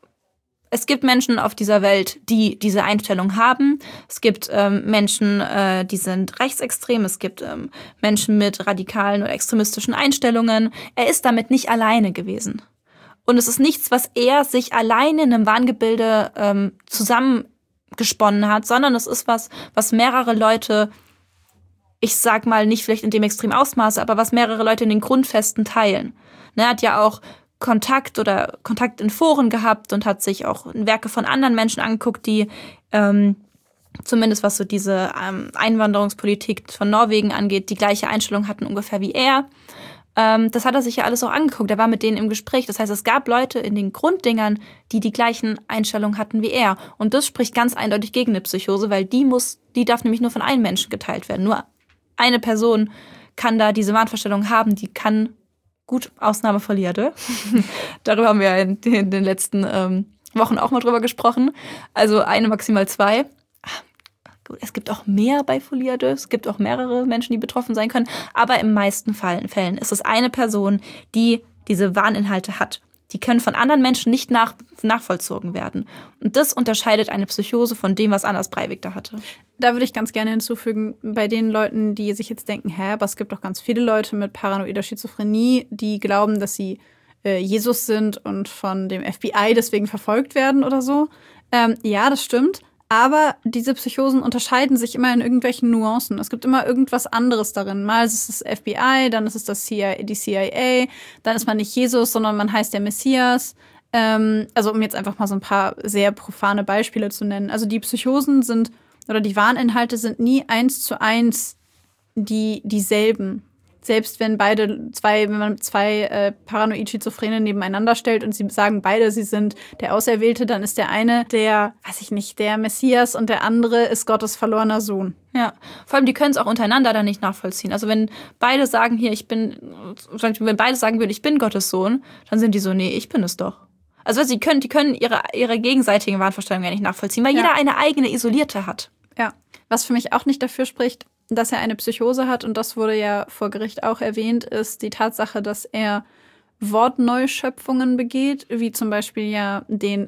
B: Es gibt Menschen auf dieser Welt, die diese Einstellung haben. Es gibt ähm, Menschen, äh, die sind rechtsextrem. Es gibt ähm, Menschen mit radikalen oder extremistischen Einstellungen. Er ist damit nicht alleine gewesen. Und es ist nichts, was er sich alleine in einem Wahngebilde ähm, zusammengesponnen hat, sondern es ist was, was mehrere Leute, ich sag mal nicht vielleicht in dem extremen Ausmaße, aber was mehrere Leute in den Grundfesten teilen. Ne, er hat ja auch Kontakt oder Kontakt in Foren gehabt und hat sich auch Werke von anderen Menschen angeguckt, die ähm, zumindest was so diese ähm, Einwanderungspolitik von Norwegen angeht, die gleiche Einstellung hatten ungefähr wie er. Ähm, das hat er sich ja alles auch angeguckt. Er war mit denen im Gespräch. Das heißt, es gab Leute in den Grunddingern, die die gleichen Einstellungen hatten wie er. Und das spricht ganz eindeutig gegen eine Psychose, weil die muss, die darf nämlich nur von einem Menschen geteilt werden. Nur eine Person kann da diese Wahnvorstellung haben, die kann gut, Ausnahme verlierte. Darüber haben wir in den, in den letzten ähm, Wochen auch mal drüber gesprochen. Also eine, maximal zwei. Gut, es gibt auch mehr bei Foliade. Es gibt auch mehrere Menschen, die betroffen sein können. Aber im meisten Fällen ist es eine Person, die diese Wahninhalte hat. Die können von anderen Menschen nicht nach, nachvollzogen werden. Und das unterscheidet eine Psychose von dem, was Anders Breivik da hatte.
A: Da würde ich ganz gerne hinzufügen, bei den Leuten, die sich jetzt denken, hä, aber es gibt doch ganz viele Leute mit paranoider Schizophrenie, die glauben, dass sie äh, Jesus sind und von dem F B I deswegen verfolgt werden oder so. Ähm, ja, das stimmt. Aber diese Psychosen unterscheiden sich immer in irgendwelchen Nuancen. Es gibt immer irgendwas anderes darin. Mal ist es das F B I, dann ist es das C I A, die C I A, dann ist man nicht Jesus, sondern man heißt der Messias. Ähm, also um jetzt einfach mal so ein paar sehr profane Beispiele zu nennen. Also die Psychosen sind, oder die Wahninhalte sind nie eins zu eins die dieselben. Selbst wenn beide zwei, wenn man zwei äh, Paranoid-Schizophrene nebeneinander stellt und sie sagen beide, sie sind der Auserwählte, dann ist der eine der, weiß ich nicht, der Messias und der andere ist Gottes verlorener Sohn.
B: Ja, vor allem die können es auch untereinander dann nicht nachvollziehen. Also wenn beide sagen hier, ich bin, wenn beide sagen würden, ich bin Gottes Sohn, dann sind die so, nee, ich bin es doch. Also sie können, die können ihre, ihre gegenseitigen Wahnvorstellungen ja nicht nachvollziehen, weil ja. jeder eine eigene isolierte hat.
A: Ja, was für mich auch nicht dafür spricht, dass er eine Psychose hat, und das wurde ja vor Gericht auch erwähnt, ist die Tatsache, dass er Wortneuschöpfungen begeht, wie zum Beispiel ja den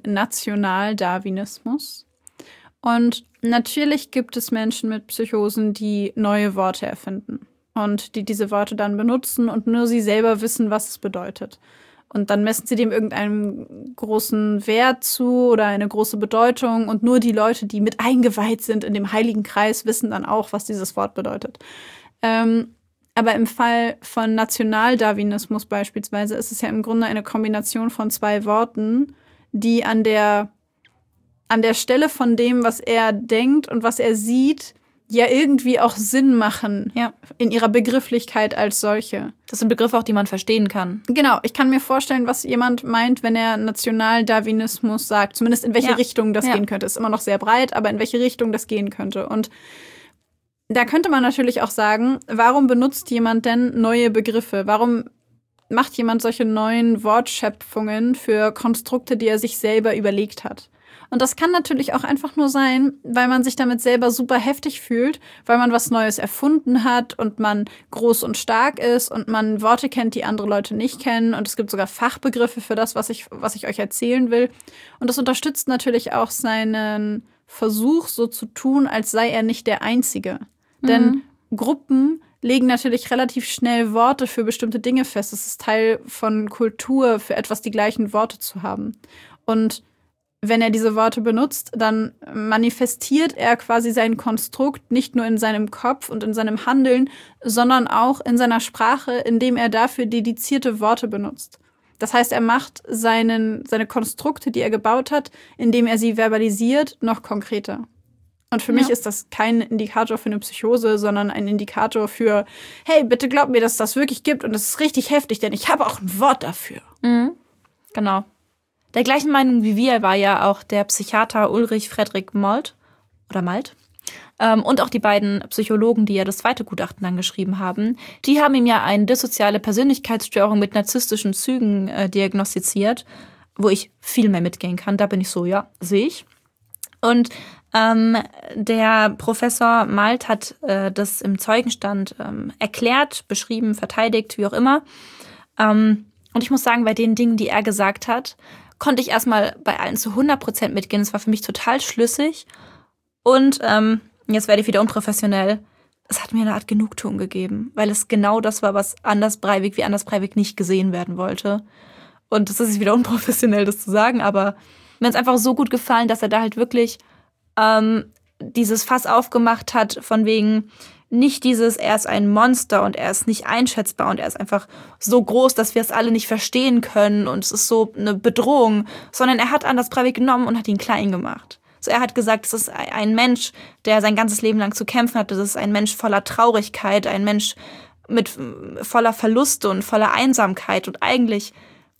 A: Nationaldarwinismus. Und natürlich gibt es Menschen mit Psychosen, die neue Worte erfinden. und die diese Worte dann benutzen und nur sie selber wissen, was es bedeutet. Und dann messen sie dem irgendeinen großen Wert zu oder eine große Bedeutung und nur die Leute, die mit eingeweiht sind in dem heiligen Kreis, wissen dann auch, was dieses Wort bedeutet. Ähm, aber im Fall von Nationaldarwinismus beispielsweise ist es ja im Grunde eine Kombination von zwei Worten, die an der, an der Stelle von dem, was er denkt und was er sieht, ja irgendwie auch Sinn machen,
B: ja,
A: in ihrer Begrifflichkeit als solche.
B: Das sind Begriffe auch, die man verstehen kann.
A: Genau, ich kann mir vorstellen, was jemand meint, wenn er Nationaldarwinismus sagt. Zumindest in welche
B: ja.
A: Richtung das
B: ja.
A: gehen könnte. Ist immer noch sehr breit, aber in welche Richtung das gehen könnte. Und da könnte man natürlich auch sagen, warum benutzt jemand denn neue Begriffe? Warum macht jemand solche neuen Wortschöpfungen für Konstrukte, die er sich selber überlegt hat? Und das kann natürlich auch einfach nur sein, weil man sich damit selber super heftig fühlt, weil man was Neues erfunden hat und man groß und stark ist und man Worte kennt, die andere Leute nicht kennen. Und es gibt sogar Fachbegriffe für das, was ich, was ich euch erzählen will. Und das unterstützt natürlich auch seinen Versuch, so zu tun, als sei er nicht der Einzige. Mhm. Denn Gruppen legen natürlich relativ schnell Worte für bestimmte Dinge fest. Es ist Teil von Kultur, für etwas die gleichen Worte zu haben. Und wenn er diese Worte benutzt, dann manifestiert er quasi sein Konstrukt nicht nur in seinem Kopf und in seinem Handeln, sondern auch in seiner Sprache, indem er dafür dedizierte Worte benutzt. Das heißt, er macht seinen, seine Konstrukte, die er gebaut hat, indem er sie verbalisiert, noch konkreter. Und für ja. mich ist das kein Indikator für eine Psychose, sondern ein Indikator für, hey, bitte glaub mir, dass es das wirklich gibt und es ist richtig heftig, denn ich habe auch ein Wort dafür.
B: Mhm. Genau. Der gleichen Meinung wie wir war ja auch der Psychiater Ulrich Friedrich Malt oder Malt ähm, und auch die beiden Psychologen, die ja das zweite Gutachten dann geschrieben haben. Die haben ihm ja eine dissoziale Persönlichkeitsstörung mit narzisstischen Zügen äh, diagnostiziert, wo ich viel mehr mitgehen kann. Da bin ich so, ja, sehe ich. Und ähm, der Professor Malt hat äh, das im Zeugenstand ähm, erklärt, beschrieben, verteidigt, wie auch immer. Ähm, und ich muss sagen, bei den Dingen, die er gesagt hat, konnte ich erstmal bei allen zu hundert Prozent mitgehen. Das war für mich total schlüssig. Und ähm, jetzt werde ich wieder unprofessionell. Es hat mir eine Art Genugtuung gegeben, weil es genau das war, was Anders Breivik wie Anders Breivik nicht gesehen werden wollte. Und das ist wieder unprofessionell, das zu sagen, aber mir ist einfach so gut gefallen, dass er da halt wirklich ähm, dieses Fass aufgemacht hat, von wegen nicht dieses, er ist ein Monster und er ist nicht einschätzbar und er ist einfach so groß, dass wir es alle nicht verstehen können und es ist so eine Bedrohung, sondern er hat Anders Breivik genommen und hat ihn klein gemacht. So, er hat gesagt, es ist ein Mensch, der sein ganzes Leben lang zu kämpfen hatte, das ist ein Mensch voller Traurigkeit, ein Mensch mit voller Verluste und voller Einsamkeit und eigentlich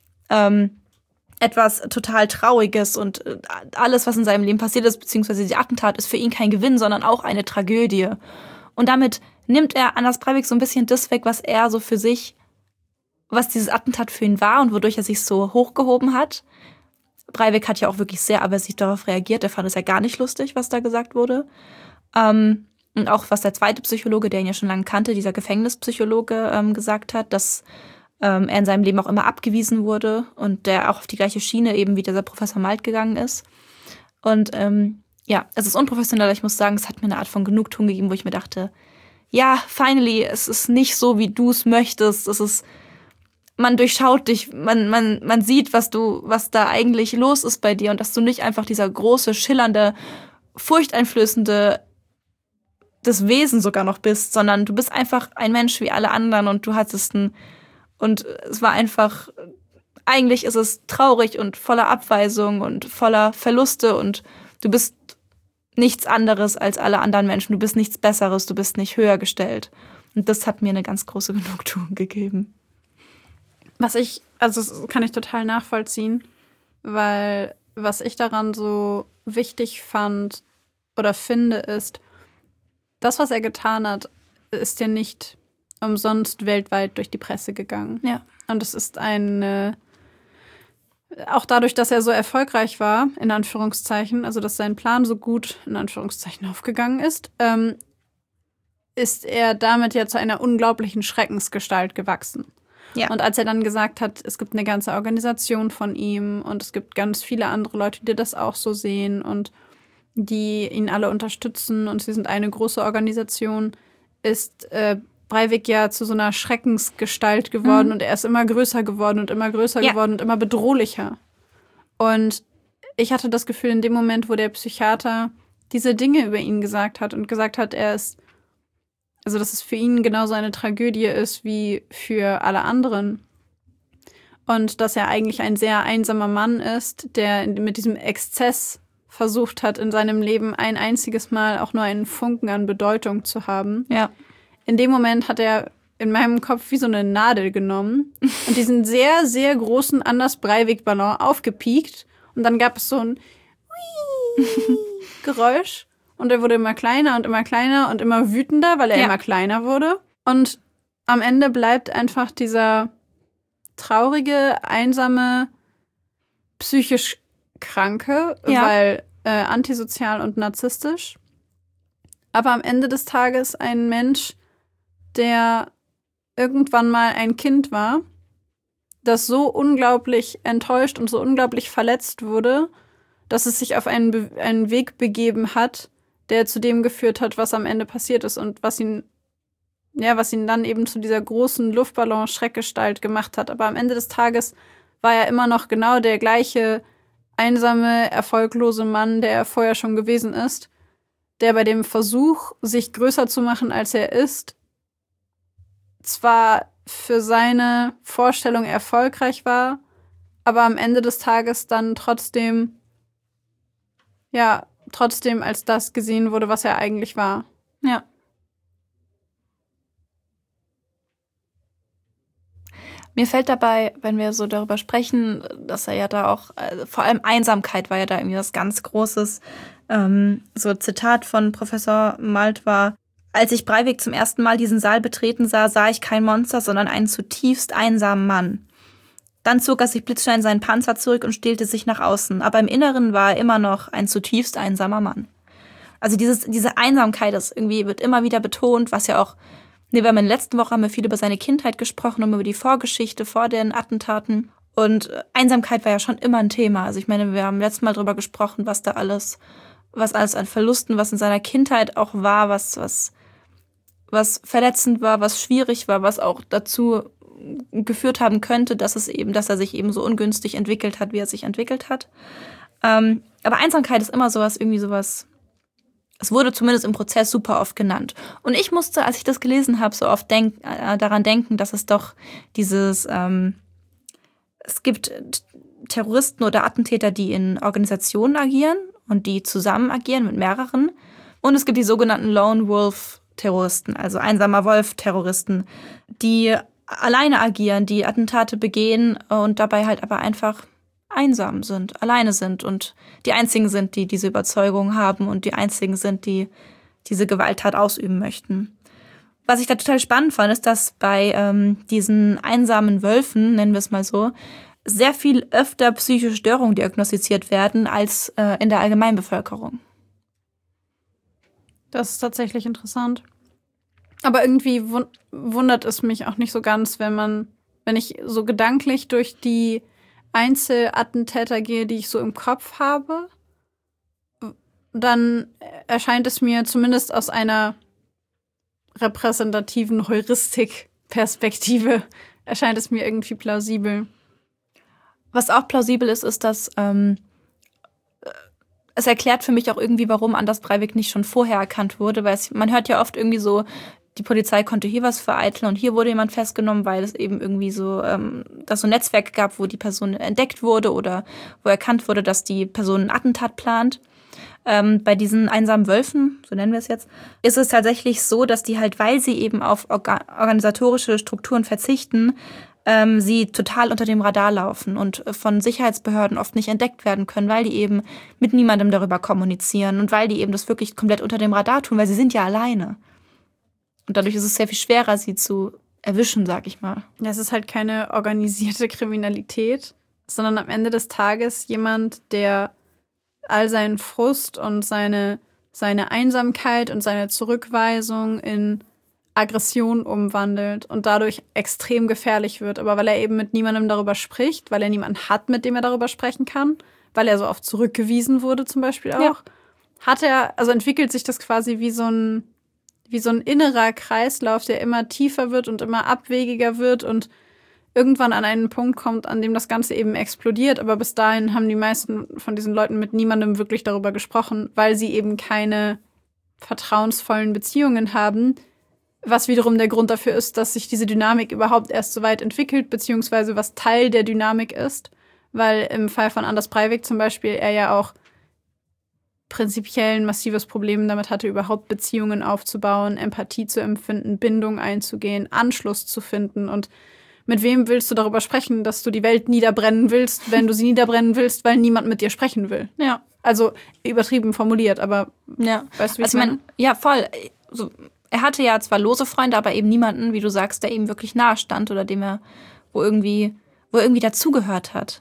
B: ähm, etwas total Trauriges und alles, was in seinem Leben passiert ist, beziehungsweise die Attentat, ist für ihn kein Gewinn, sondern auch eine Tragödie. Und damit nimmt er Anders Breivik so ein bisschen das weg, was er so für sich, was dieses Attentat für ihn war und wodurch er sich so hochgehoben hat. Breivik hat ja auch wirklich sehr aversiv darauf reagiert. Er fand es ja gar nicht lustig, was da gesagt wurde. Ähm, und auch was der zweite Psychologe, der ihn ja schon lange kannte, dieser Gefängnispsychologe, ähm, gesagt hat, dass ähm, er in seinem Leben auch immer abgewiesen wurde und der auch auf die gleiche Schiene eben wie dieser Professor Malt gegangen ist. Und ähm, ja, es ist unprofessionell, ich muss sagen, es hat mir eine Art von Genugtuung gegeben, wo ich mir dachte, ja, finally, es ist nicht so, wie du es möchtest. Es ist, man durchschaut dich, man, man, man sieht, was du, was da eigentlich los ist bei dir und dass du nicht einfach dieser große, schillernde, furchteinflößende, das Wesen sogar noch bist, sondern du bist einfach ein Mensch wie alle anderen und du hattest ein, und es war einfach, eigentlich ist es traurig und voller Abweisung und voller Verluste und du bist nichts anderes als alle anderen Menschen. Du bist nichts Besseres, du bist nicht höher gestellt. Und das hat mir eine ganz große Genugtuung gegeben.
A: Was ich, also das kann ich total nachvollziehen, weil was ich daran so wichtig fand oder finde, ist, das, was er getan hat, ist ja nicht umsonst weltweit durch die Presse gegangen.
B: Ja.
A: Und es ist eine auch dadurch, dass er so erfolgreich war, in Anführungszeichen, also dass sein Plan so gut, in Anführungszeichen, aufgegangen ist, ähm, ist er damit ja zu einer unglaublichen Schreckensgestalt gewachsen. Ja. Und als er dann gesagt hat, es gibt eine ganze Organisation von ihm und es gibt ganz viele andere Leute, die das auch so sehen und die ihn alle unterstützen und sie sind eine große Organisation, ist äh, Breivik ja zu so einer Schreckensgestalt geworden
B: Mhm.
A: und er ist immer größer geworden und immer größer
B: Ja.
A: geworden und immer bedrohlicher. Und ich hatte das Gefühl, in dem Moment, wo der Psychiater diese Dinge über ihn gesagt hat und gesagt hat, er ist, also dass es für ihn genauso eine Tragödie ist wie für alle anderen. Und dass er eigentlich ein sehr einsamer Mann ist, der mit diesem Exzess versucht hat, in seinem Leben ein einziges Mal auch nur einen Funken an Bedeutung zu haben.
B: Ja.
A: In dem Moment hat er in meinem Kopf wie so eine Nadel genommen und diesen sehr, sehr großen Anders Breivik-Ballon aufgepiekt. Und dann gab es so ein Geräusch. Und er wurde immer kleiner und immer kleiner und immer wütender, weil er
B: Ja.
A: immer kleiner wurde. Und am Ende bleibt einfach dieser traurige, einsame, psychisch Kranke,
B: Ja.
A: weil äh, antisozial und narzisstisch. Aber am Ende des Tages ein Mensch, der irgendwann mal ein Kind war, das so unglaublich enttäuscht und so unglaublich verletzt wurde, dass es sich auf einen, Be- einen Weg begeben hat, der zu dem geführt hat, was am Ende passiert ist und was ihn, ja, was ihn dann eben zu dieser großen Luftballon-Schreckgestalt gemacht hat. Aber am Ende des Tages war er immer noch genau der gleiche einsame, erfolglose Mann, der er vorher schon gewesen ist, der bei dem Versuch, sich größer zu machen, als er ist, zwar für seine Vorstellung erfolgreich war, aber am Ende des Tages dann trotzdem, ja, trotzdem als das gesehen wurde, was er eigentlich war.
B: Ja. Mir fällt dabei, wenn wir so darüber sprechen, dass er ja da auch, also vor allem Einsamkeit war ja da irgendwie was ganz Großes. Ähm, so ein Zitat von Professor Malt war: Als ich Breivik zum ersten Mal diesen Saal betreten sah, sah ich kein Monster, sondern einen zutiefst einsamen Mann. Dann zog er sich blitzschnell in seinen Panzer zurück und stellte sich nach außen. Aber im Inneren war er immer noch ein zutiefst einsamer Mann. Also dieses, diese Einsamkeit, das irgendwie wird immer wieder betont, was ja auch, ne, wir haben in der letzten Woche haben wir viel über seine Kindheit gesprochen und über die Vorgeschichte vor den Attentaten. Und Einsamkeit war ja schon immer ein Thema. Also ich meine, wir haben letztes Mal drüber gesprochen, was da alles, was alles an Verlusten, was in seiner Kindheit auch war, was, was, was verletzend war, was schwierig war, was auch dazu geführt haben könnte, dass es eben, dass er sich eben so ungünstig entwickelt hat, wie er sich entwickelt hat. Ähm, aber Einsamkeit ist immer sowas, irgendwie sowas. Es wurde zumindest im Prozess super oft genannt. Und ich musste, als ich das gelesen habe, so oft denk, äh, daran denken, dass es doch dieses, ähm, es gibt Terroristen oder Attentäter, die in Organisationen agieren und die zusammen agieren mit mehreren. Und es gibt die sogenannten Lone Wolf Terroristen, also einsamer Wolf-Terroristen, die alleine agieren, die Attentate begehen und dabei halt aber einfach einsam sind, alleine sind und die einzigen sind, die diese Überzeugung haben und die einzigen sind, die diese Gewalttat ausüben möchten. Was ich da total spannend fand, ist, dass bei ähm, diesen einsamen Wölfen, nennen wir es mal so, sehr viel öfter psychische Störungen diagnostiziert werden als äh, in der Allgemeinbevölkerung.
A: Das ist tatsächlich interessant. Aber irgendwie wund- wundert es mich auch nicht so ganz, wenn man, wenn ich so gedanklich durch die Einzelattentäter gehe, die ich so im Kopf habe, dann erscheint es mir zumindest aus einer repräsentativen Heuristik-Perspektive, erscheint es mir irgendwie plausibel.
B: Was auch plausibel ist, ist, dass ähm, es erklärt für mich auch irgendwie, warum Anders Breivik nicht schon vorher erkannt wurde, weil es, man hört ja oft irgendwie so, die Polizei konnte hier was vereiteln und hier wurde jemand festgenommen, weil es eben irgendwie so, ähm, dass so ein Netzwerk gab, wo die Person entdeckt wurde oder wo erkannt wurde, dass die Person ein Attentat plant. Ähm, bei diesen einsamen Wölfen, so nennen wir es jetzt, ist es tatsächlich so, dass die halt, weil sie eben auf orga- organisatorische Strukturen verzichten, ähm, sie total unter dem Radar laufen und von Sicherheitsbehörden oft nicht entdeckt werden können, weil die eben mit niemandem darüber kommunizieren und weil die eben das wirklich komplett unter dem Radar tun, weil sie sind ja alleine. Und dadurch ist es sehr viel schwerer, sie zu erwischen, sag ich mal.
A: Ja, es ist halt keine organisierte Kriminalität, sondern am Ende des Tages jemand, der all seinen Frust und seine, seine Einsamkeit und seine Zurückweisung in Aggression umwandelt und dadurch extrem gefährlich wird. Aber weil er eben mit niemandem darüber spricht, weil er niemanden hat, mit dem er darüber sprechen kann, weil er so oft zurückgewiesen wurde zum Beispiel auch,
B: Ja.
A: hat er, also entwickelt sich das quasi wie so ein wie so ein innerer Kreislauf, der immer tiefer wird und immer abwegiger wird und irgendwann an einen Punkt kommt, an dem das Ganze eben explodiert. Aber bis dahin haben die meisten von diesen Leuten mit niemandem wirklich darüber gesprochen, weil sie eben keine vertrauensvollen Beziehungen haben, was wiederum der Grund dafür ist, dass sich diese Dynamik überhaupt erst so weit entwickelt, beziehungsweise was Teil der Dynamik ist. Weil im Fall von Anders Breivik zum Beispiel er ja auch prinzipiell ein massives Problem damit hatte, überhaupt Beziehungen aufzubauen, Empathie zu empfinden, Bindung einzugehen, Anschluss zu finden. Und mit wem willst du darüber sprechen, dass du die Welt niederbrennen willst, wenn du sie niederbrennen willst, weil niemand mit dir sprechen will?
B: Ja.
A: Also übertrieben formuliert, aber
B: ja.
A: Weißt du, wie
B: also, ich meine? Ja, voll. So, er hatte ja zwar lose Freunde, aber eben niemanden, wie du sagst, der ihm wirklich nahe stand oder dem er, wo irgendwie, wo er irgendwie dazugehört hat.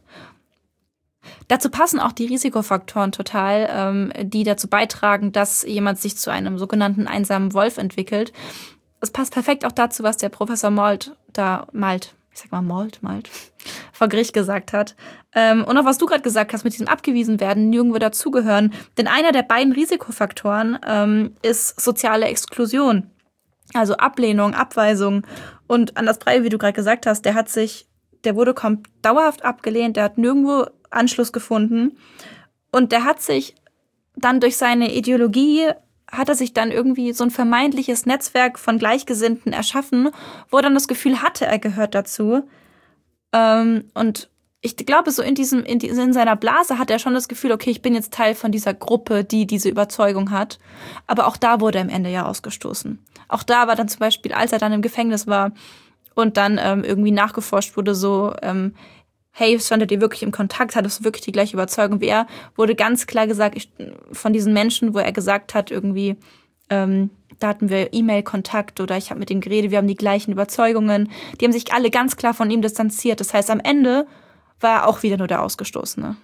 B: Dazu passen auch die Risikofaktoren total, ähm, die dazu beitragen, dass jemand sich zu einem sogenannten einsamen Wolf entwickelt. Es passt perfekt auch dazu, was der Professor Malt da Malt, ich sag mal Malt, Malt, vor Gericht gesagt hat. Ähm, und auch was du gerade gesagt hast, mit diesem abgewiesen werden, nirgendwo dazugehören. Denn einer der beiden Risikofaktoren ähm, ist soziale Exklusion. Also Ablehnung, Abweisung. Und Anders Breivik, wie du gerade gesagt hast, der hat sich, der wurde kommt dauerhaft abgelehnt, der hat nirgendwo Anschluss gefunden. Und der hat sich dann durch seine Ideologie, hat er sich dann irgendwie so ein vermeintliches Netzwerk von Gleichgesinnten erschaffen, wo er dann das Gefühl hatte, er gehört dazu. Ähm, und ich glaube, so in diesem, in, die, in seiner Blase hat er schon das Gefühl, okay, ich bin jetzt Teil von dieser Gruppe, die diese Überzeugung hat. Aber auch da wurde er am Ende ja ausgestoßen. Auch da war dann zum Beispiel, als er dann im Gefängnis war und dann ähm, irgendwie nachgeforscht wurde, so, ähm, hey, standet ihr wirklich im Kontakt, hattest du wirklich die gleiche Überzeugung wie er, wurde ganz klar gesagt, ich, von diesen Menschen, wo er gesagt hat, irgendwie, ähm, da hatten wir E-Mail-Kontakt oder ich habe mit ihm geredet, wir haben die gleichen Überzeugungen, die haben sich alle ganz klar von ihm distanziert. Das heißt, am Ende war er auch wieder nur der Ausgestoßene.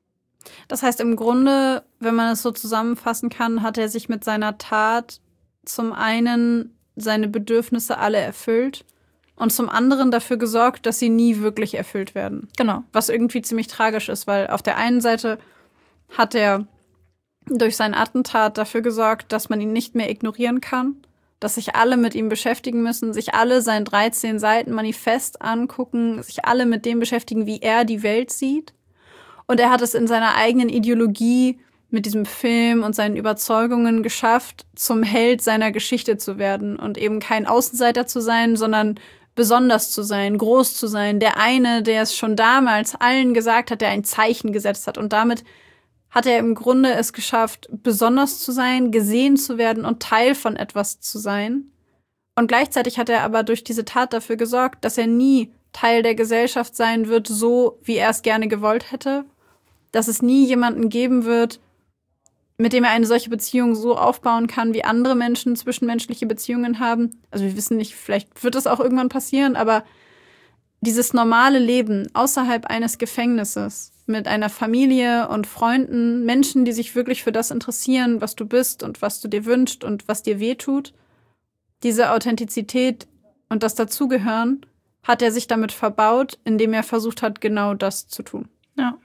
A: Das heißt, im Grunde, wenn man es so zusammenfassen kann, hat er sich mit seiner Tat zum einen seine Bedürfnisse alle erfüllt und zum anderen dafür gesorgt, dass sie nie wirklich erfüllt werden.
B: Genau.
A: Was irgendwie ziemlich tragisch ist, weil auf der einen Seite hat er durch sein Attentat dafür gesorgt, dass man ihn nicht mehr ignorieren kann, dass sich alle mit ihm beschäftigen müssen, sich alle sein dreizehn Seiten Manifest angucken, sich alle mit dem beschäftigen, wie er die Welt sieht. Und er hat es in seiner eigenen Ideologie mit diesem Film und seinen Überzeugungen geschafft, zum Held seiner Geschichte zu werden und eben kein Außenseiter zu sein, sondern besonders zu sein, groß zu sein, der eine, der es schon damals allen gesagt hat, der ein Zeichen gesetzt hat. Und damit hat er im Grunde es geschafft, besonders zu sein, gesehen zu werden und Teil von etwas zu sein. Und gleichzeitig hat er aber durch diese Tat dafür gesorgt, dass er nie Teil der Gesellschaft sein wird, so wie er es gerne gewollt hätte. Dass es nie jemanden geben wird, mit dem er eine solche Beziehung so aufbauen kann, wie andere Menschen zwischenmenschliche Beziehungen haben. Also wir wissen nicht, vielleicht wird das auch irgendwann passieren, aber dieses normale Leben außerhalb eines Gefängnisses mit einer Familie und Freunden, Menschen, die sich wirklich für das interessieren, was du bist und was du dir wünschst und was dir wehtut, diese Authentizität und das Dazugehören hat er sich damit verbaut, indem er versucht hat, genau das zu tun.
B: Ja.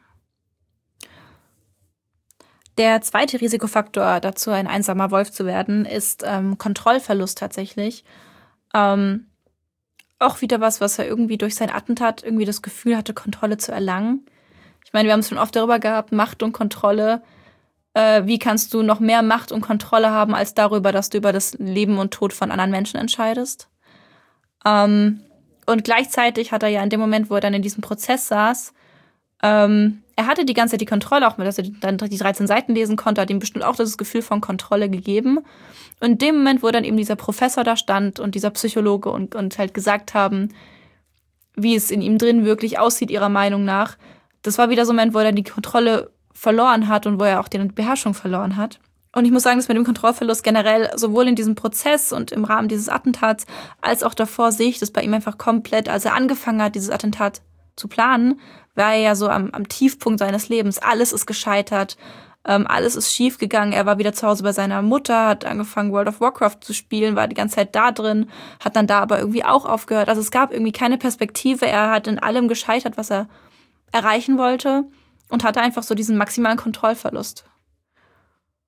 B: Der zweite Risikofaktor dazu, ein einsamer Wolf zu werden, ist ähm, Kontrollverlust tatsächlich. Ähm, auch wieder was, was er irgendwie durch sein Attentat irgendwie das Gefühl hatte, Kontrolle zu erlangen. Ich meine, wir haben es schon oft darüber gehabt, Macht und Kontrolle. Äh, wie kannst du noch mehr Macht und Kontrolle haben, als darüber, dass du über das Leben und Tod von anderen Menschen entscheidest? Ähm, und gleichzeitig hat er ja in dem Moment, wo er dann in diesem Prozess saß, ähm, er hatte die ganze Zeit die Kontrolle, auch dass er dann die dreizehn Seiten lesen konnte, hat ihm bestimmt auch das Gefühl von Kontrolle gegeben. Und in dem Moment, wo dann eben dieser Professor da stand und dieser Psychologe und, und halt gesagt haben, wie es in ihm drin wirklich aussieht, ihrer Meinung nach, das war wieder so ein Moment, wo er dann die Kontrolle verloren hat und wo er auch die Beherrschung verloren hat. Und ich muss sagen, dass mit dem Kontrollverlust generell sowohl in diesem Prozess und im Rahmen dieses Attentats als auch davor sehe ich das bei ihm einfach komplett, als er angefangen hat, dieses Attentat zu planen, war er ja so am, am Tiefpunkt seines Lebens. Alles ist gescheitert, ähm, alles ist schief gegangen. Er war wieder zu Hause bei seiner Mutter, hat angefangen, World of Warcraft zu spielen, war die ganze Zeit da drin, hat dann da aber irgendwie auch aufgehört. Also es gab irgendwie keine Perspektive. Er hat in allem gescheitert, was er erreichen wollte und hatte einfach so diesen maximalen Kontrollverlust.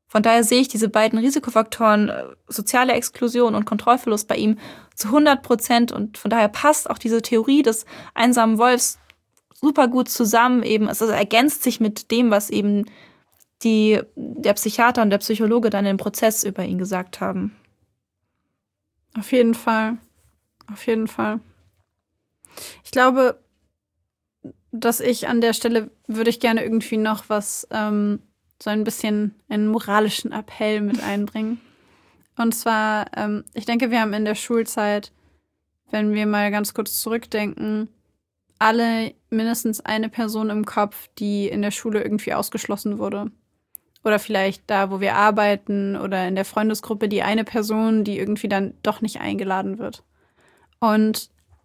B: Von daher sehe ich diese beiden Risikofaktoren, soziale Exklusion und Kontrollverlust bei ihm zu hundert Prozent. Und von daher passt auch diese Theorie des einsamen Wolfs super gut zusammen. Eben, es ergänzt sich mit dem, was eben die, der Psychiater und der Psychologe dann im Prozess über ihn gesagt haben.
A: Auf jeden Fall. Auf jeden Fall. Ich glaube, dass ich an der Stelle würde ich gerne irgendwie noch was, ähm, so ein bisschen einen moralischen Appell mit einbringen. Und zwar, ähm, ich denke, wir haben in der Schulzeit, wenn wir mal ganz kurz zurückdenken, alle mindestens eine Person im Kopf, die in der Schule irgendwie ausgeschlossen wurde. Oder vielleicht da, wo wir arbeiten oder in der Freundesgruppe die eine Person, die irgendwie dann doch nicht eingeladen wird. Und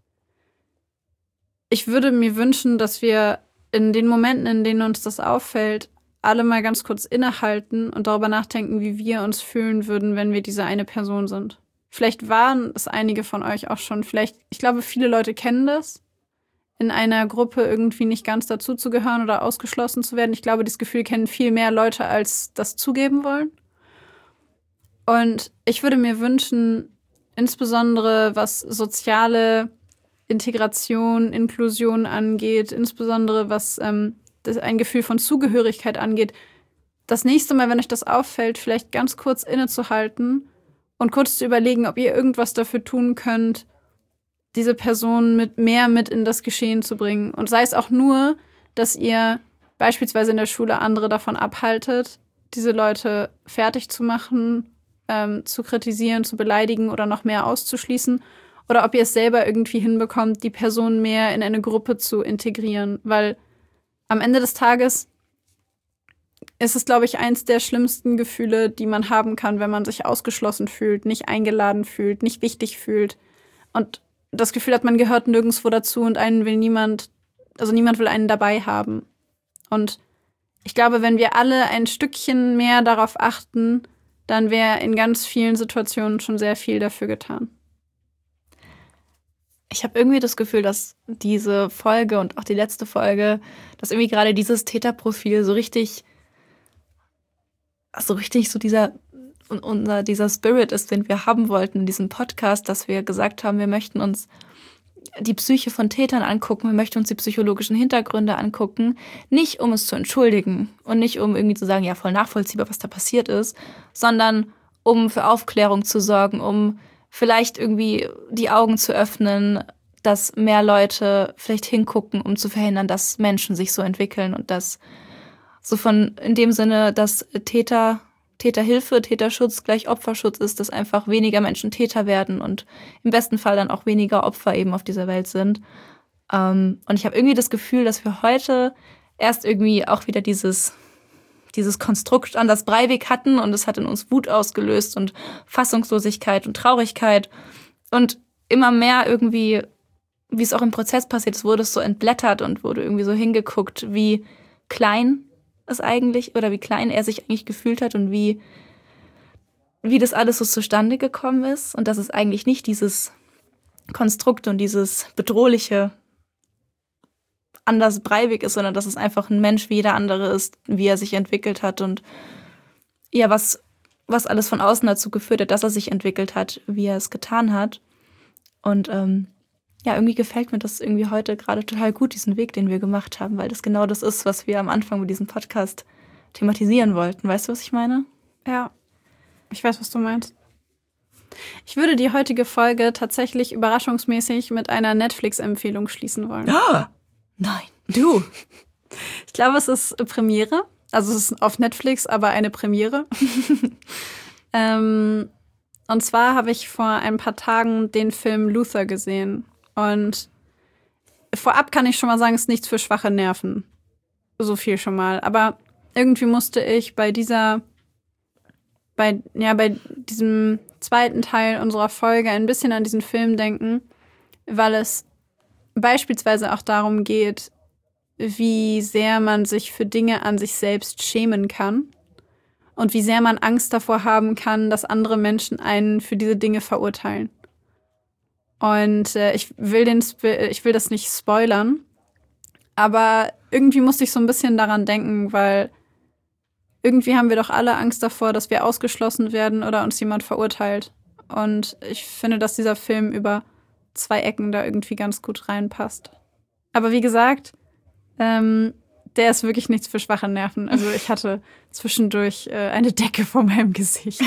A: ich würde mir wünschen, dass wir in den Momenten, in denen uns das auffällt, alle mal ganz kurz innehalten und darüber nachdenken, wie wir uns fühlen würden, wenn wir diese eine Person sind. Vielleicht waren es einige von euch auch schon. Vielleicht, ich glaube, viele Leute kennen das, in einer Gruppe irgendwie nicht ganz dazuzugehören oder ausgeschlossen zu werden. Ich glaube, das Gefühl kennen viel mehr Leute, als das zugeben wollen. Und ich würde mir wünschen, insbesondere was soziale Integration, Inklusion angeht, insbesondere was ähm, das ein Gefühl von Zugehörigkeit angeht, das nächste Mal, wenn euch das auffällt, vielleicht ganz kurz innezuhalten und kurz zu überlegen, ob ihr irgendwas dafür tun könnt, diese Person mit mehr mit in das Geschehen zu bringen. Und sei es auch nur, dass ihr beispielsweise in der Schule andere davon abhaltet, diese Leute fertig zu machen, ähm, zu kritisieren, zu beleidigen oder noch mehr auszuschließen. Oder ob ihr es selber irgendwie hinbekommt, die Person mehr in eine Gruppe zu integrieren. Weil am Ende des Tages ist es, glaube ich, eins der schlimmsten Gefühle, die man haben kann, wenn man sich ausgeschlossen fühlt, nicht eingeladen fühlt, nicht wichtig fühlt. Und das Gefühl hat, man gehört nirgendwo dazu und einen will niemand, also niemand will einen dabei haben. Und ich glaube, wenn wir alle ein Stückchen mehr darauf achten, dann wäre in ganz vielen Situationen schon sehr viel dafür getan.
B: Ich habe irgendwie das Gefühl, dass diese Folge und auch die letzte Folge, dass irgendwie gerade dieses Täterprofil so richtig, so richtig so dieser, unser, dieser Spirit ist, den wir haben wollten in diesem Podcast, dass wir gesagt haben, wir möchten uns die Psyche von Tätern angucken, wir möchten uns die psychologischen Hintergründe angucken, nicht um es zu entschuldigen und nicht um irgendwie zu sagen, ja, voll nachvollziehbar, was da passiert ist, sondern um für Aufklärung zu sorgen, um vielleicht irgendwie die Augen zu öffnen, dass mehr Leute vielleicht hingucken, um zu verhindern, dass Menschen sich so entwickeln und dass so von in dem Sinne, dass Täter, Täterhilfe, Täterschutz gleich Opferschutz ist, dass einfach weniger Menschen Täter werden und im besten Fall dann auch weniger Opfer eben auf dieser Welt sind. Ähm, und ich habe irgendwie das Gefühl, dass wir heute erst irgendwie auch wieder dieses dieses Konstrukt Anders Breivik hatten und es hat in uns Wut ausgelöst und Fassungslosigkeit und Traurigkeit und immer mehr irgendwie, wie es auch im Prozess passiert ist, wurde es so entblättert und wurde irgendwie so hingeguckt, wie klein es eigentlich oder wie klein er sich eigentlich gefühlt hat und wie, wie das alles so zustande gekommen ist und dass es eigentlich nicht dieses Konstrukt und dieses bedrohliche Anders Breivik ist, sondern dass es einfach ein Mensch wie jeder andere ist, wie er sich entwickelt hat und ja, was, was alles von außen dazu geführt hat, dass er sich entwickelt hat, wie er es getan hat. Und ähm, ja, irgendwie gefällt mir das irgendwie heute gerade total gut, diesen Weg, den wir gemacht haben, weil das genau das ist, was wir am Anfang mit diesem Podcast thematisieren wollten. Weißt du, was ich meine?
A: Ja, ich weiß, was du meinst. Ich würde die heutige Folge tatsächlich überraschungsmäßig mit einer Netflix-Empfehlung schließen wollen.
B: Ah! Nein, du.
A: Ich glaube, es ist Premiere. Also es ist auf Netflix, aber eine Premiere. ähm, und zwar habe ich vor ein paar Tagen den Film Luther gesehen. Und vorab kann ich schon mal sagen, es ist nichts für schwache Nerven. So viel schon mal. Aber irgendwie musste ich bei dieser, bei, ja, bei diesem zweiten Teil unserer Folge ein bisschen an diesen Film denken, weil es beispielsweise auch darum geht, wie sehr man sich für Dinge an sich selbst schämen kann und wie sehr man Angst davor haben kann, dass andere Menschen einen für diese Dinge verurteilen. Und äh, ich will den, ich will das nicht spoilern, aber irgendwie musste ich so ein bisschen daran denken, weil irgendwie haben wir doch alle Angst davor, dass wir ausgeschlossen werden oder uns jemand verurteilt. Und ich finde, dass dieser Film über zwei Ecken da irgendwie ganz gut reinpasst. Aber wie gesagt, ähm, der ist wirklich nichts für schwache Nerven. Also ich hatte zwischendurch äh, eine Decke vor meinem Gesicht.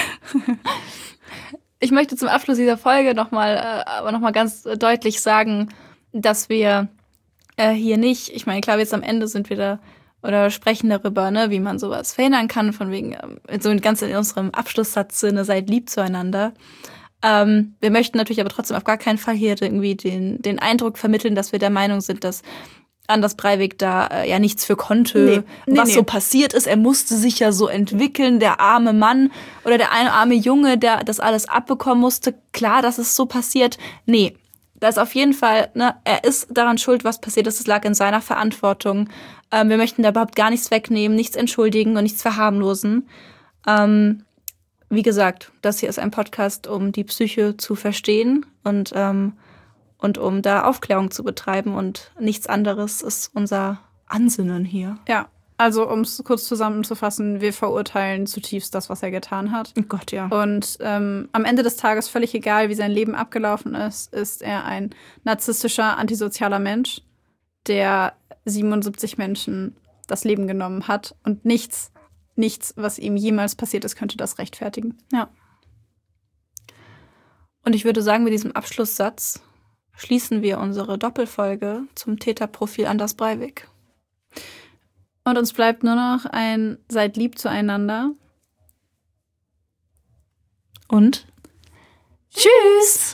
D: Ich möchte zum Abschluss dieser Folge nochmal, äh, aber nochmal ganz deutlich sagen, dass wir äh, hier nicht, ich meine, klar, jetzt am Ende sind wir da oder sprechen darüber, ne, wie man sowas verhindern kann, von wegen, äh, so ganz in unserem Abschlusssatz-Sinne, seid lieb zueinander. Ähm, wir möchten natürlich aber trotzdem auf gar keinen Fall hier irgendwie den, den Eindruck vermitteln, dass wir der Meinung sind, dass Anders Breivik da äh, ja nichts für konnte,
A: Nee, nee,
D: was
A: nee.
D: so passiert ist. Er musste sich ja so entwickeln, der arme Mann oder der eine arme Junge, der das alles abbekommen musste. Klar, dass es so passiert. Nee, da ist auf jeden Fall, ne, er ist daran schuld, was passiert ist. Es lag in seiner Verantwortung. Ähm, wir möchten da überhaupt gar nichts wegnehmen, nichts entschuldigen und nichts verharmlosen. Ähm, wie gesagt, das hier ist ein Podcast, um die Psyche zu verstehen und ähm, und um da Aufklärung zu betreiben und nichts anderes ist unser Ansinnen hier.
A: Ja, also um es kurz zusammenzufassen, wir verurteilen zutiefst das, was er getan hat.
D: Oh Gott, ja.
A: Und ähm, am Ende des Tages, völlig egal, wie sein Leben abgelaufen ist, ist er ein narzisstischer, antisozialer Mensch, der siebenundsiebzig Menschen das Leben genommen hat. Und nichts, nichts, was ihm jemals passiert ist, könnte das rechtfertigen.
D: Ja. Und ich würde sagen, mit diesem Abschlusssatz schließen wir unsere Doppelfolge zum Täterprofil Anders Breivik.
A: Und uns bleibt nur noch ein Seid lieb zueinander.
D: Und tschüss!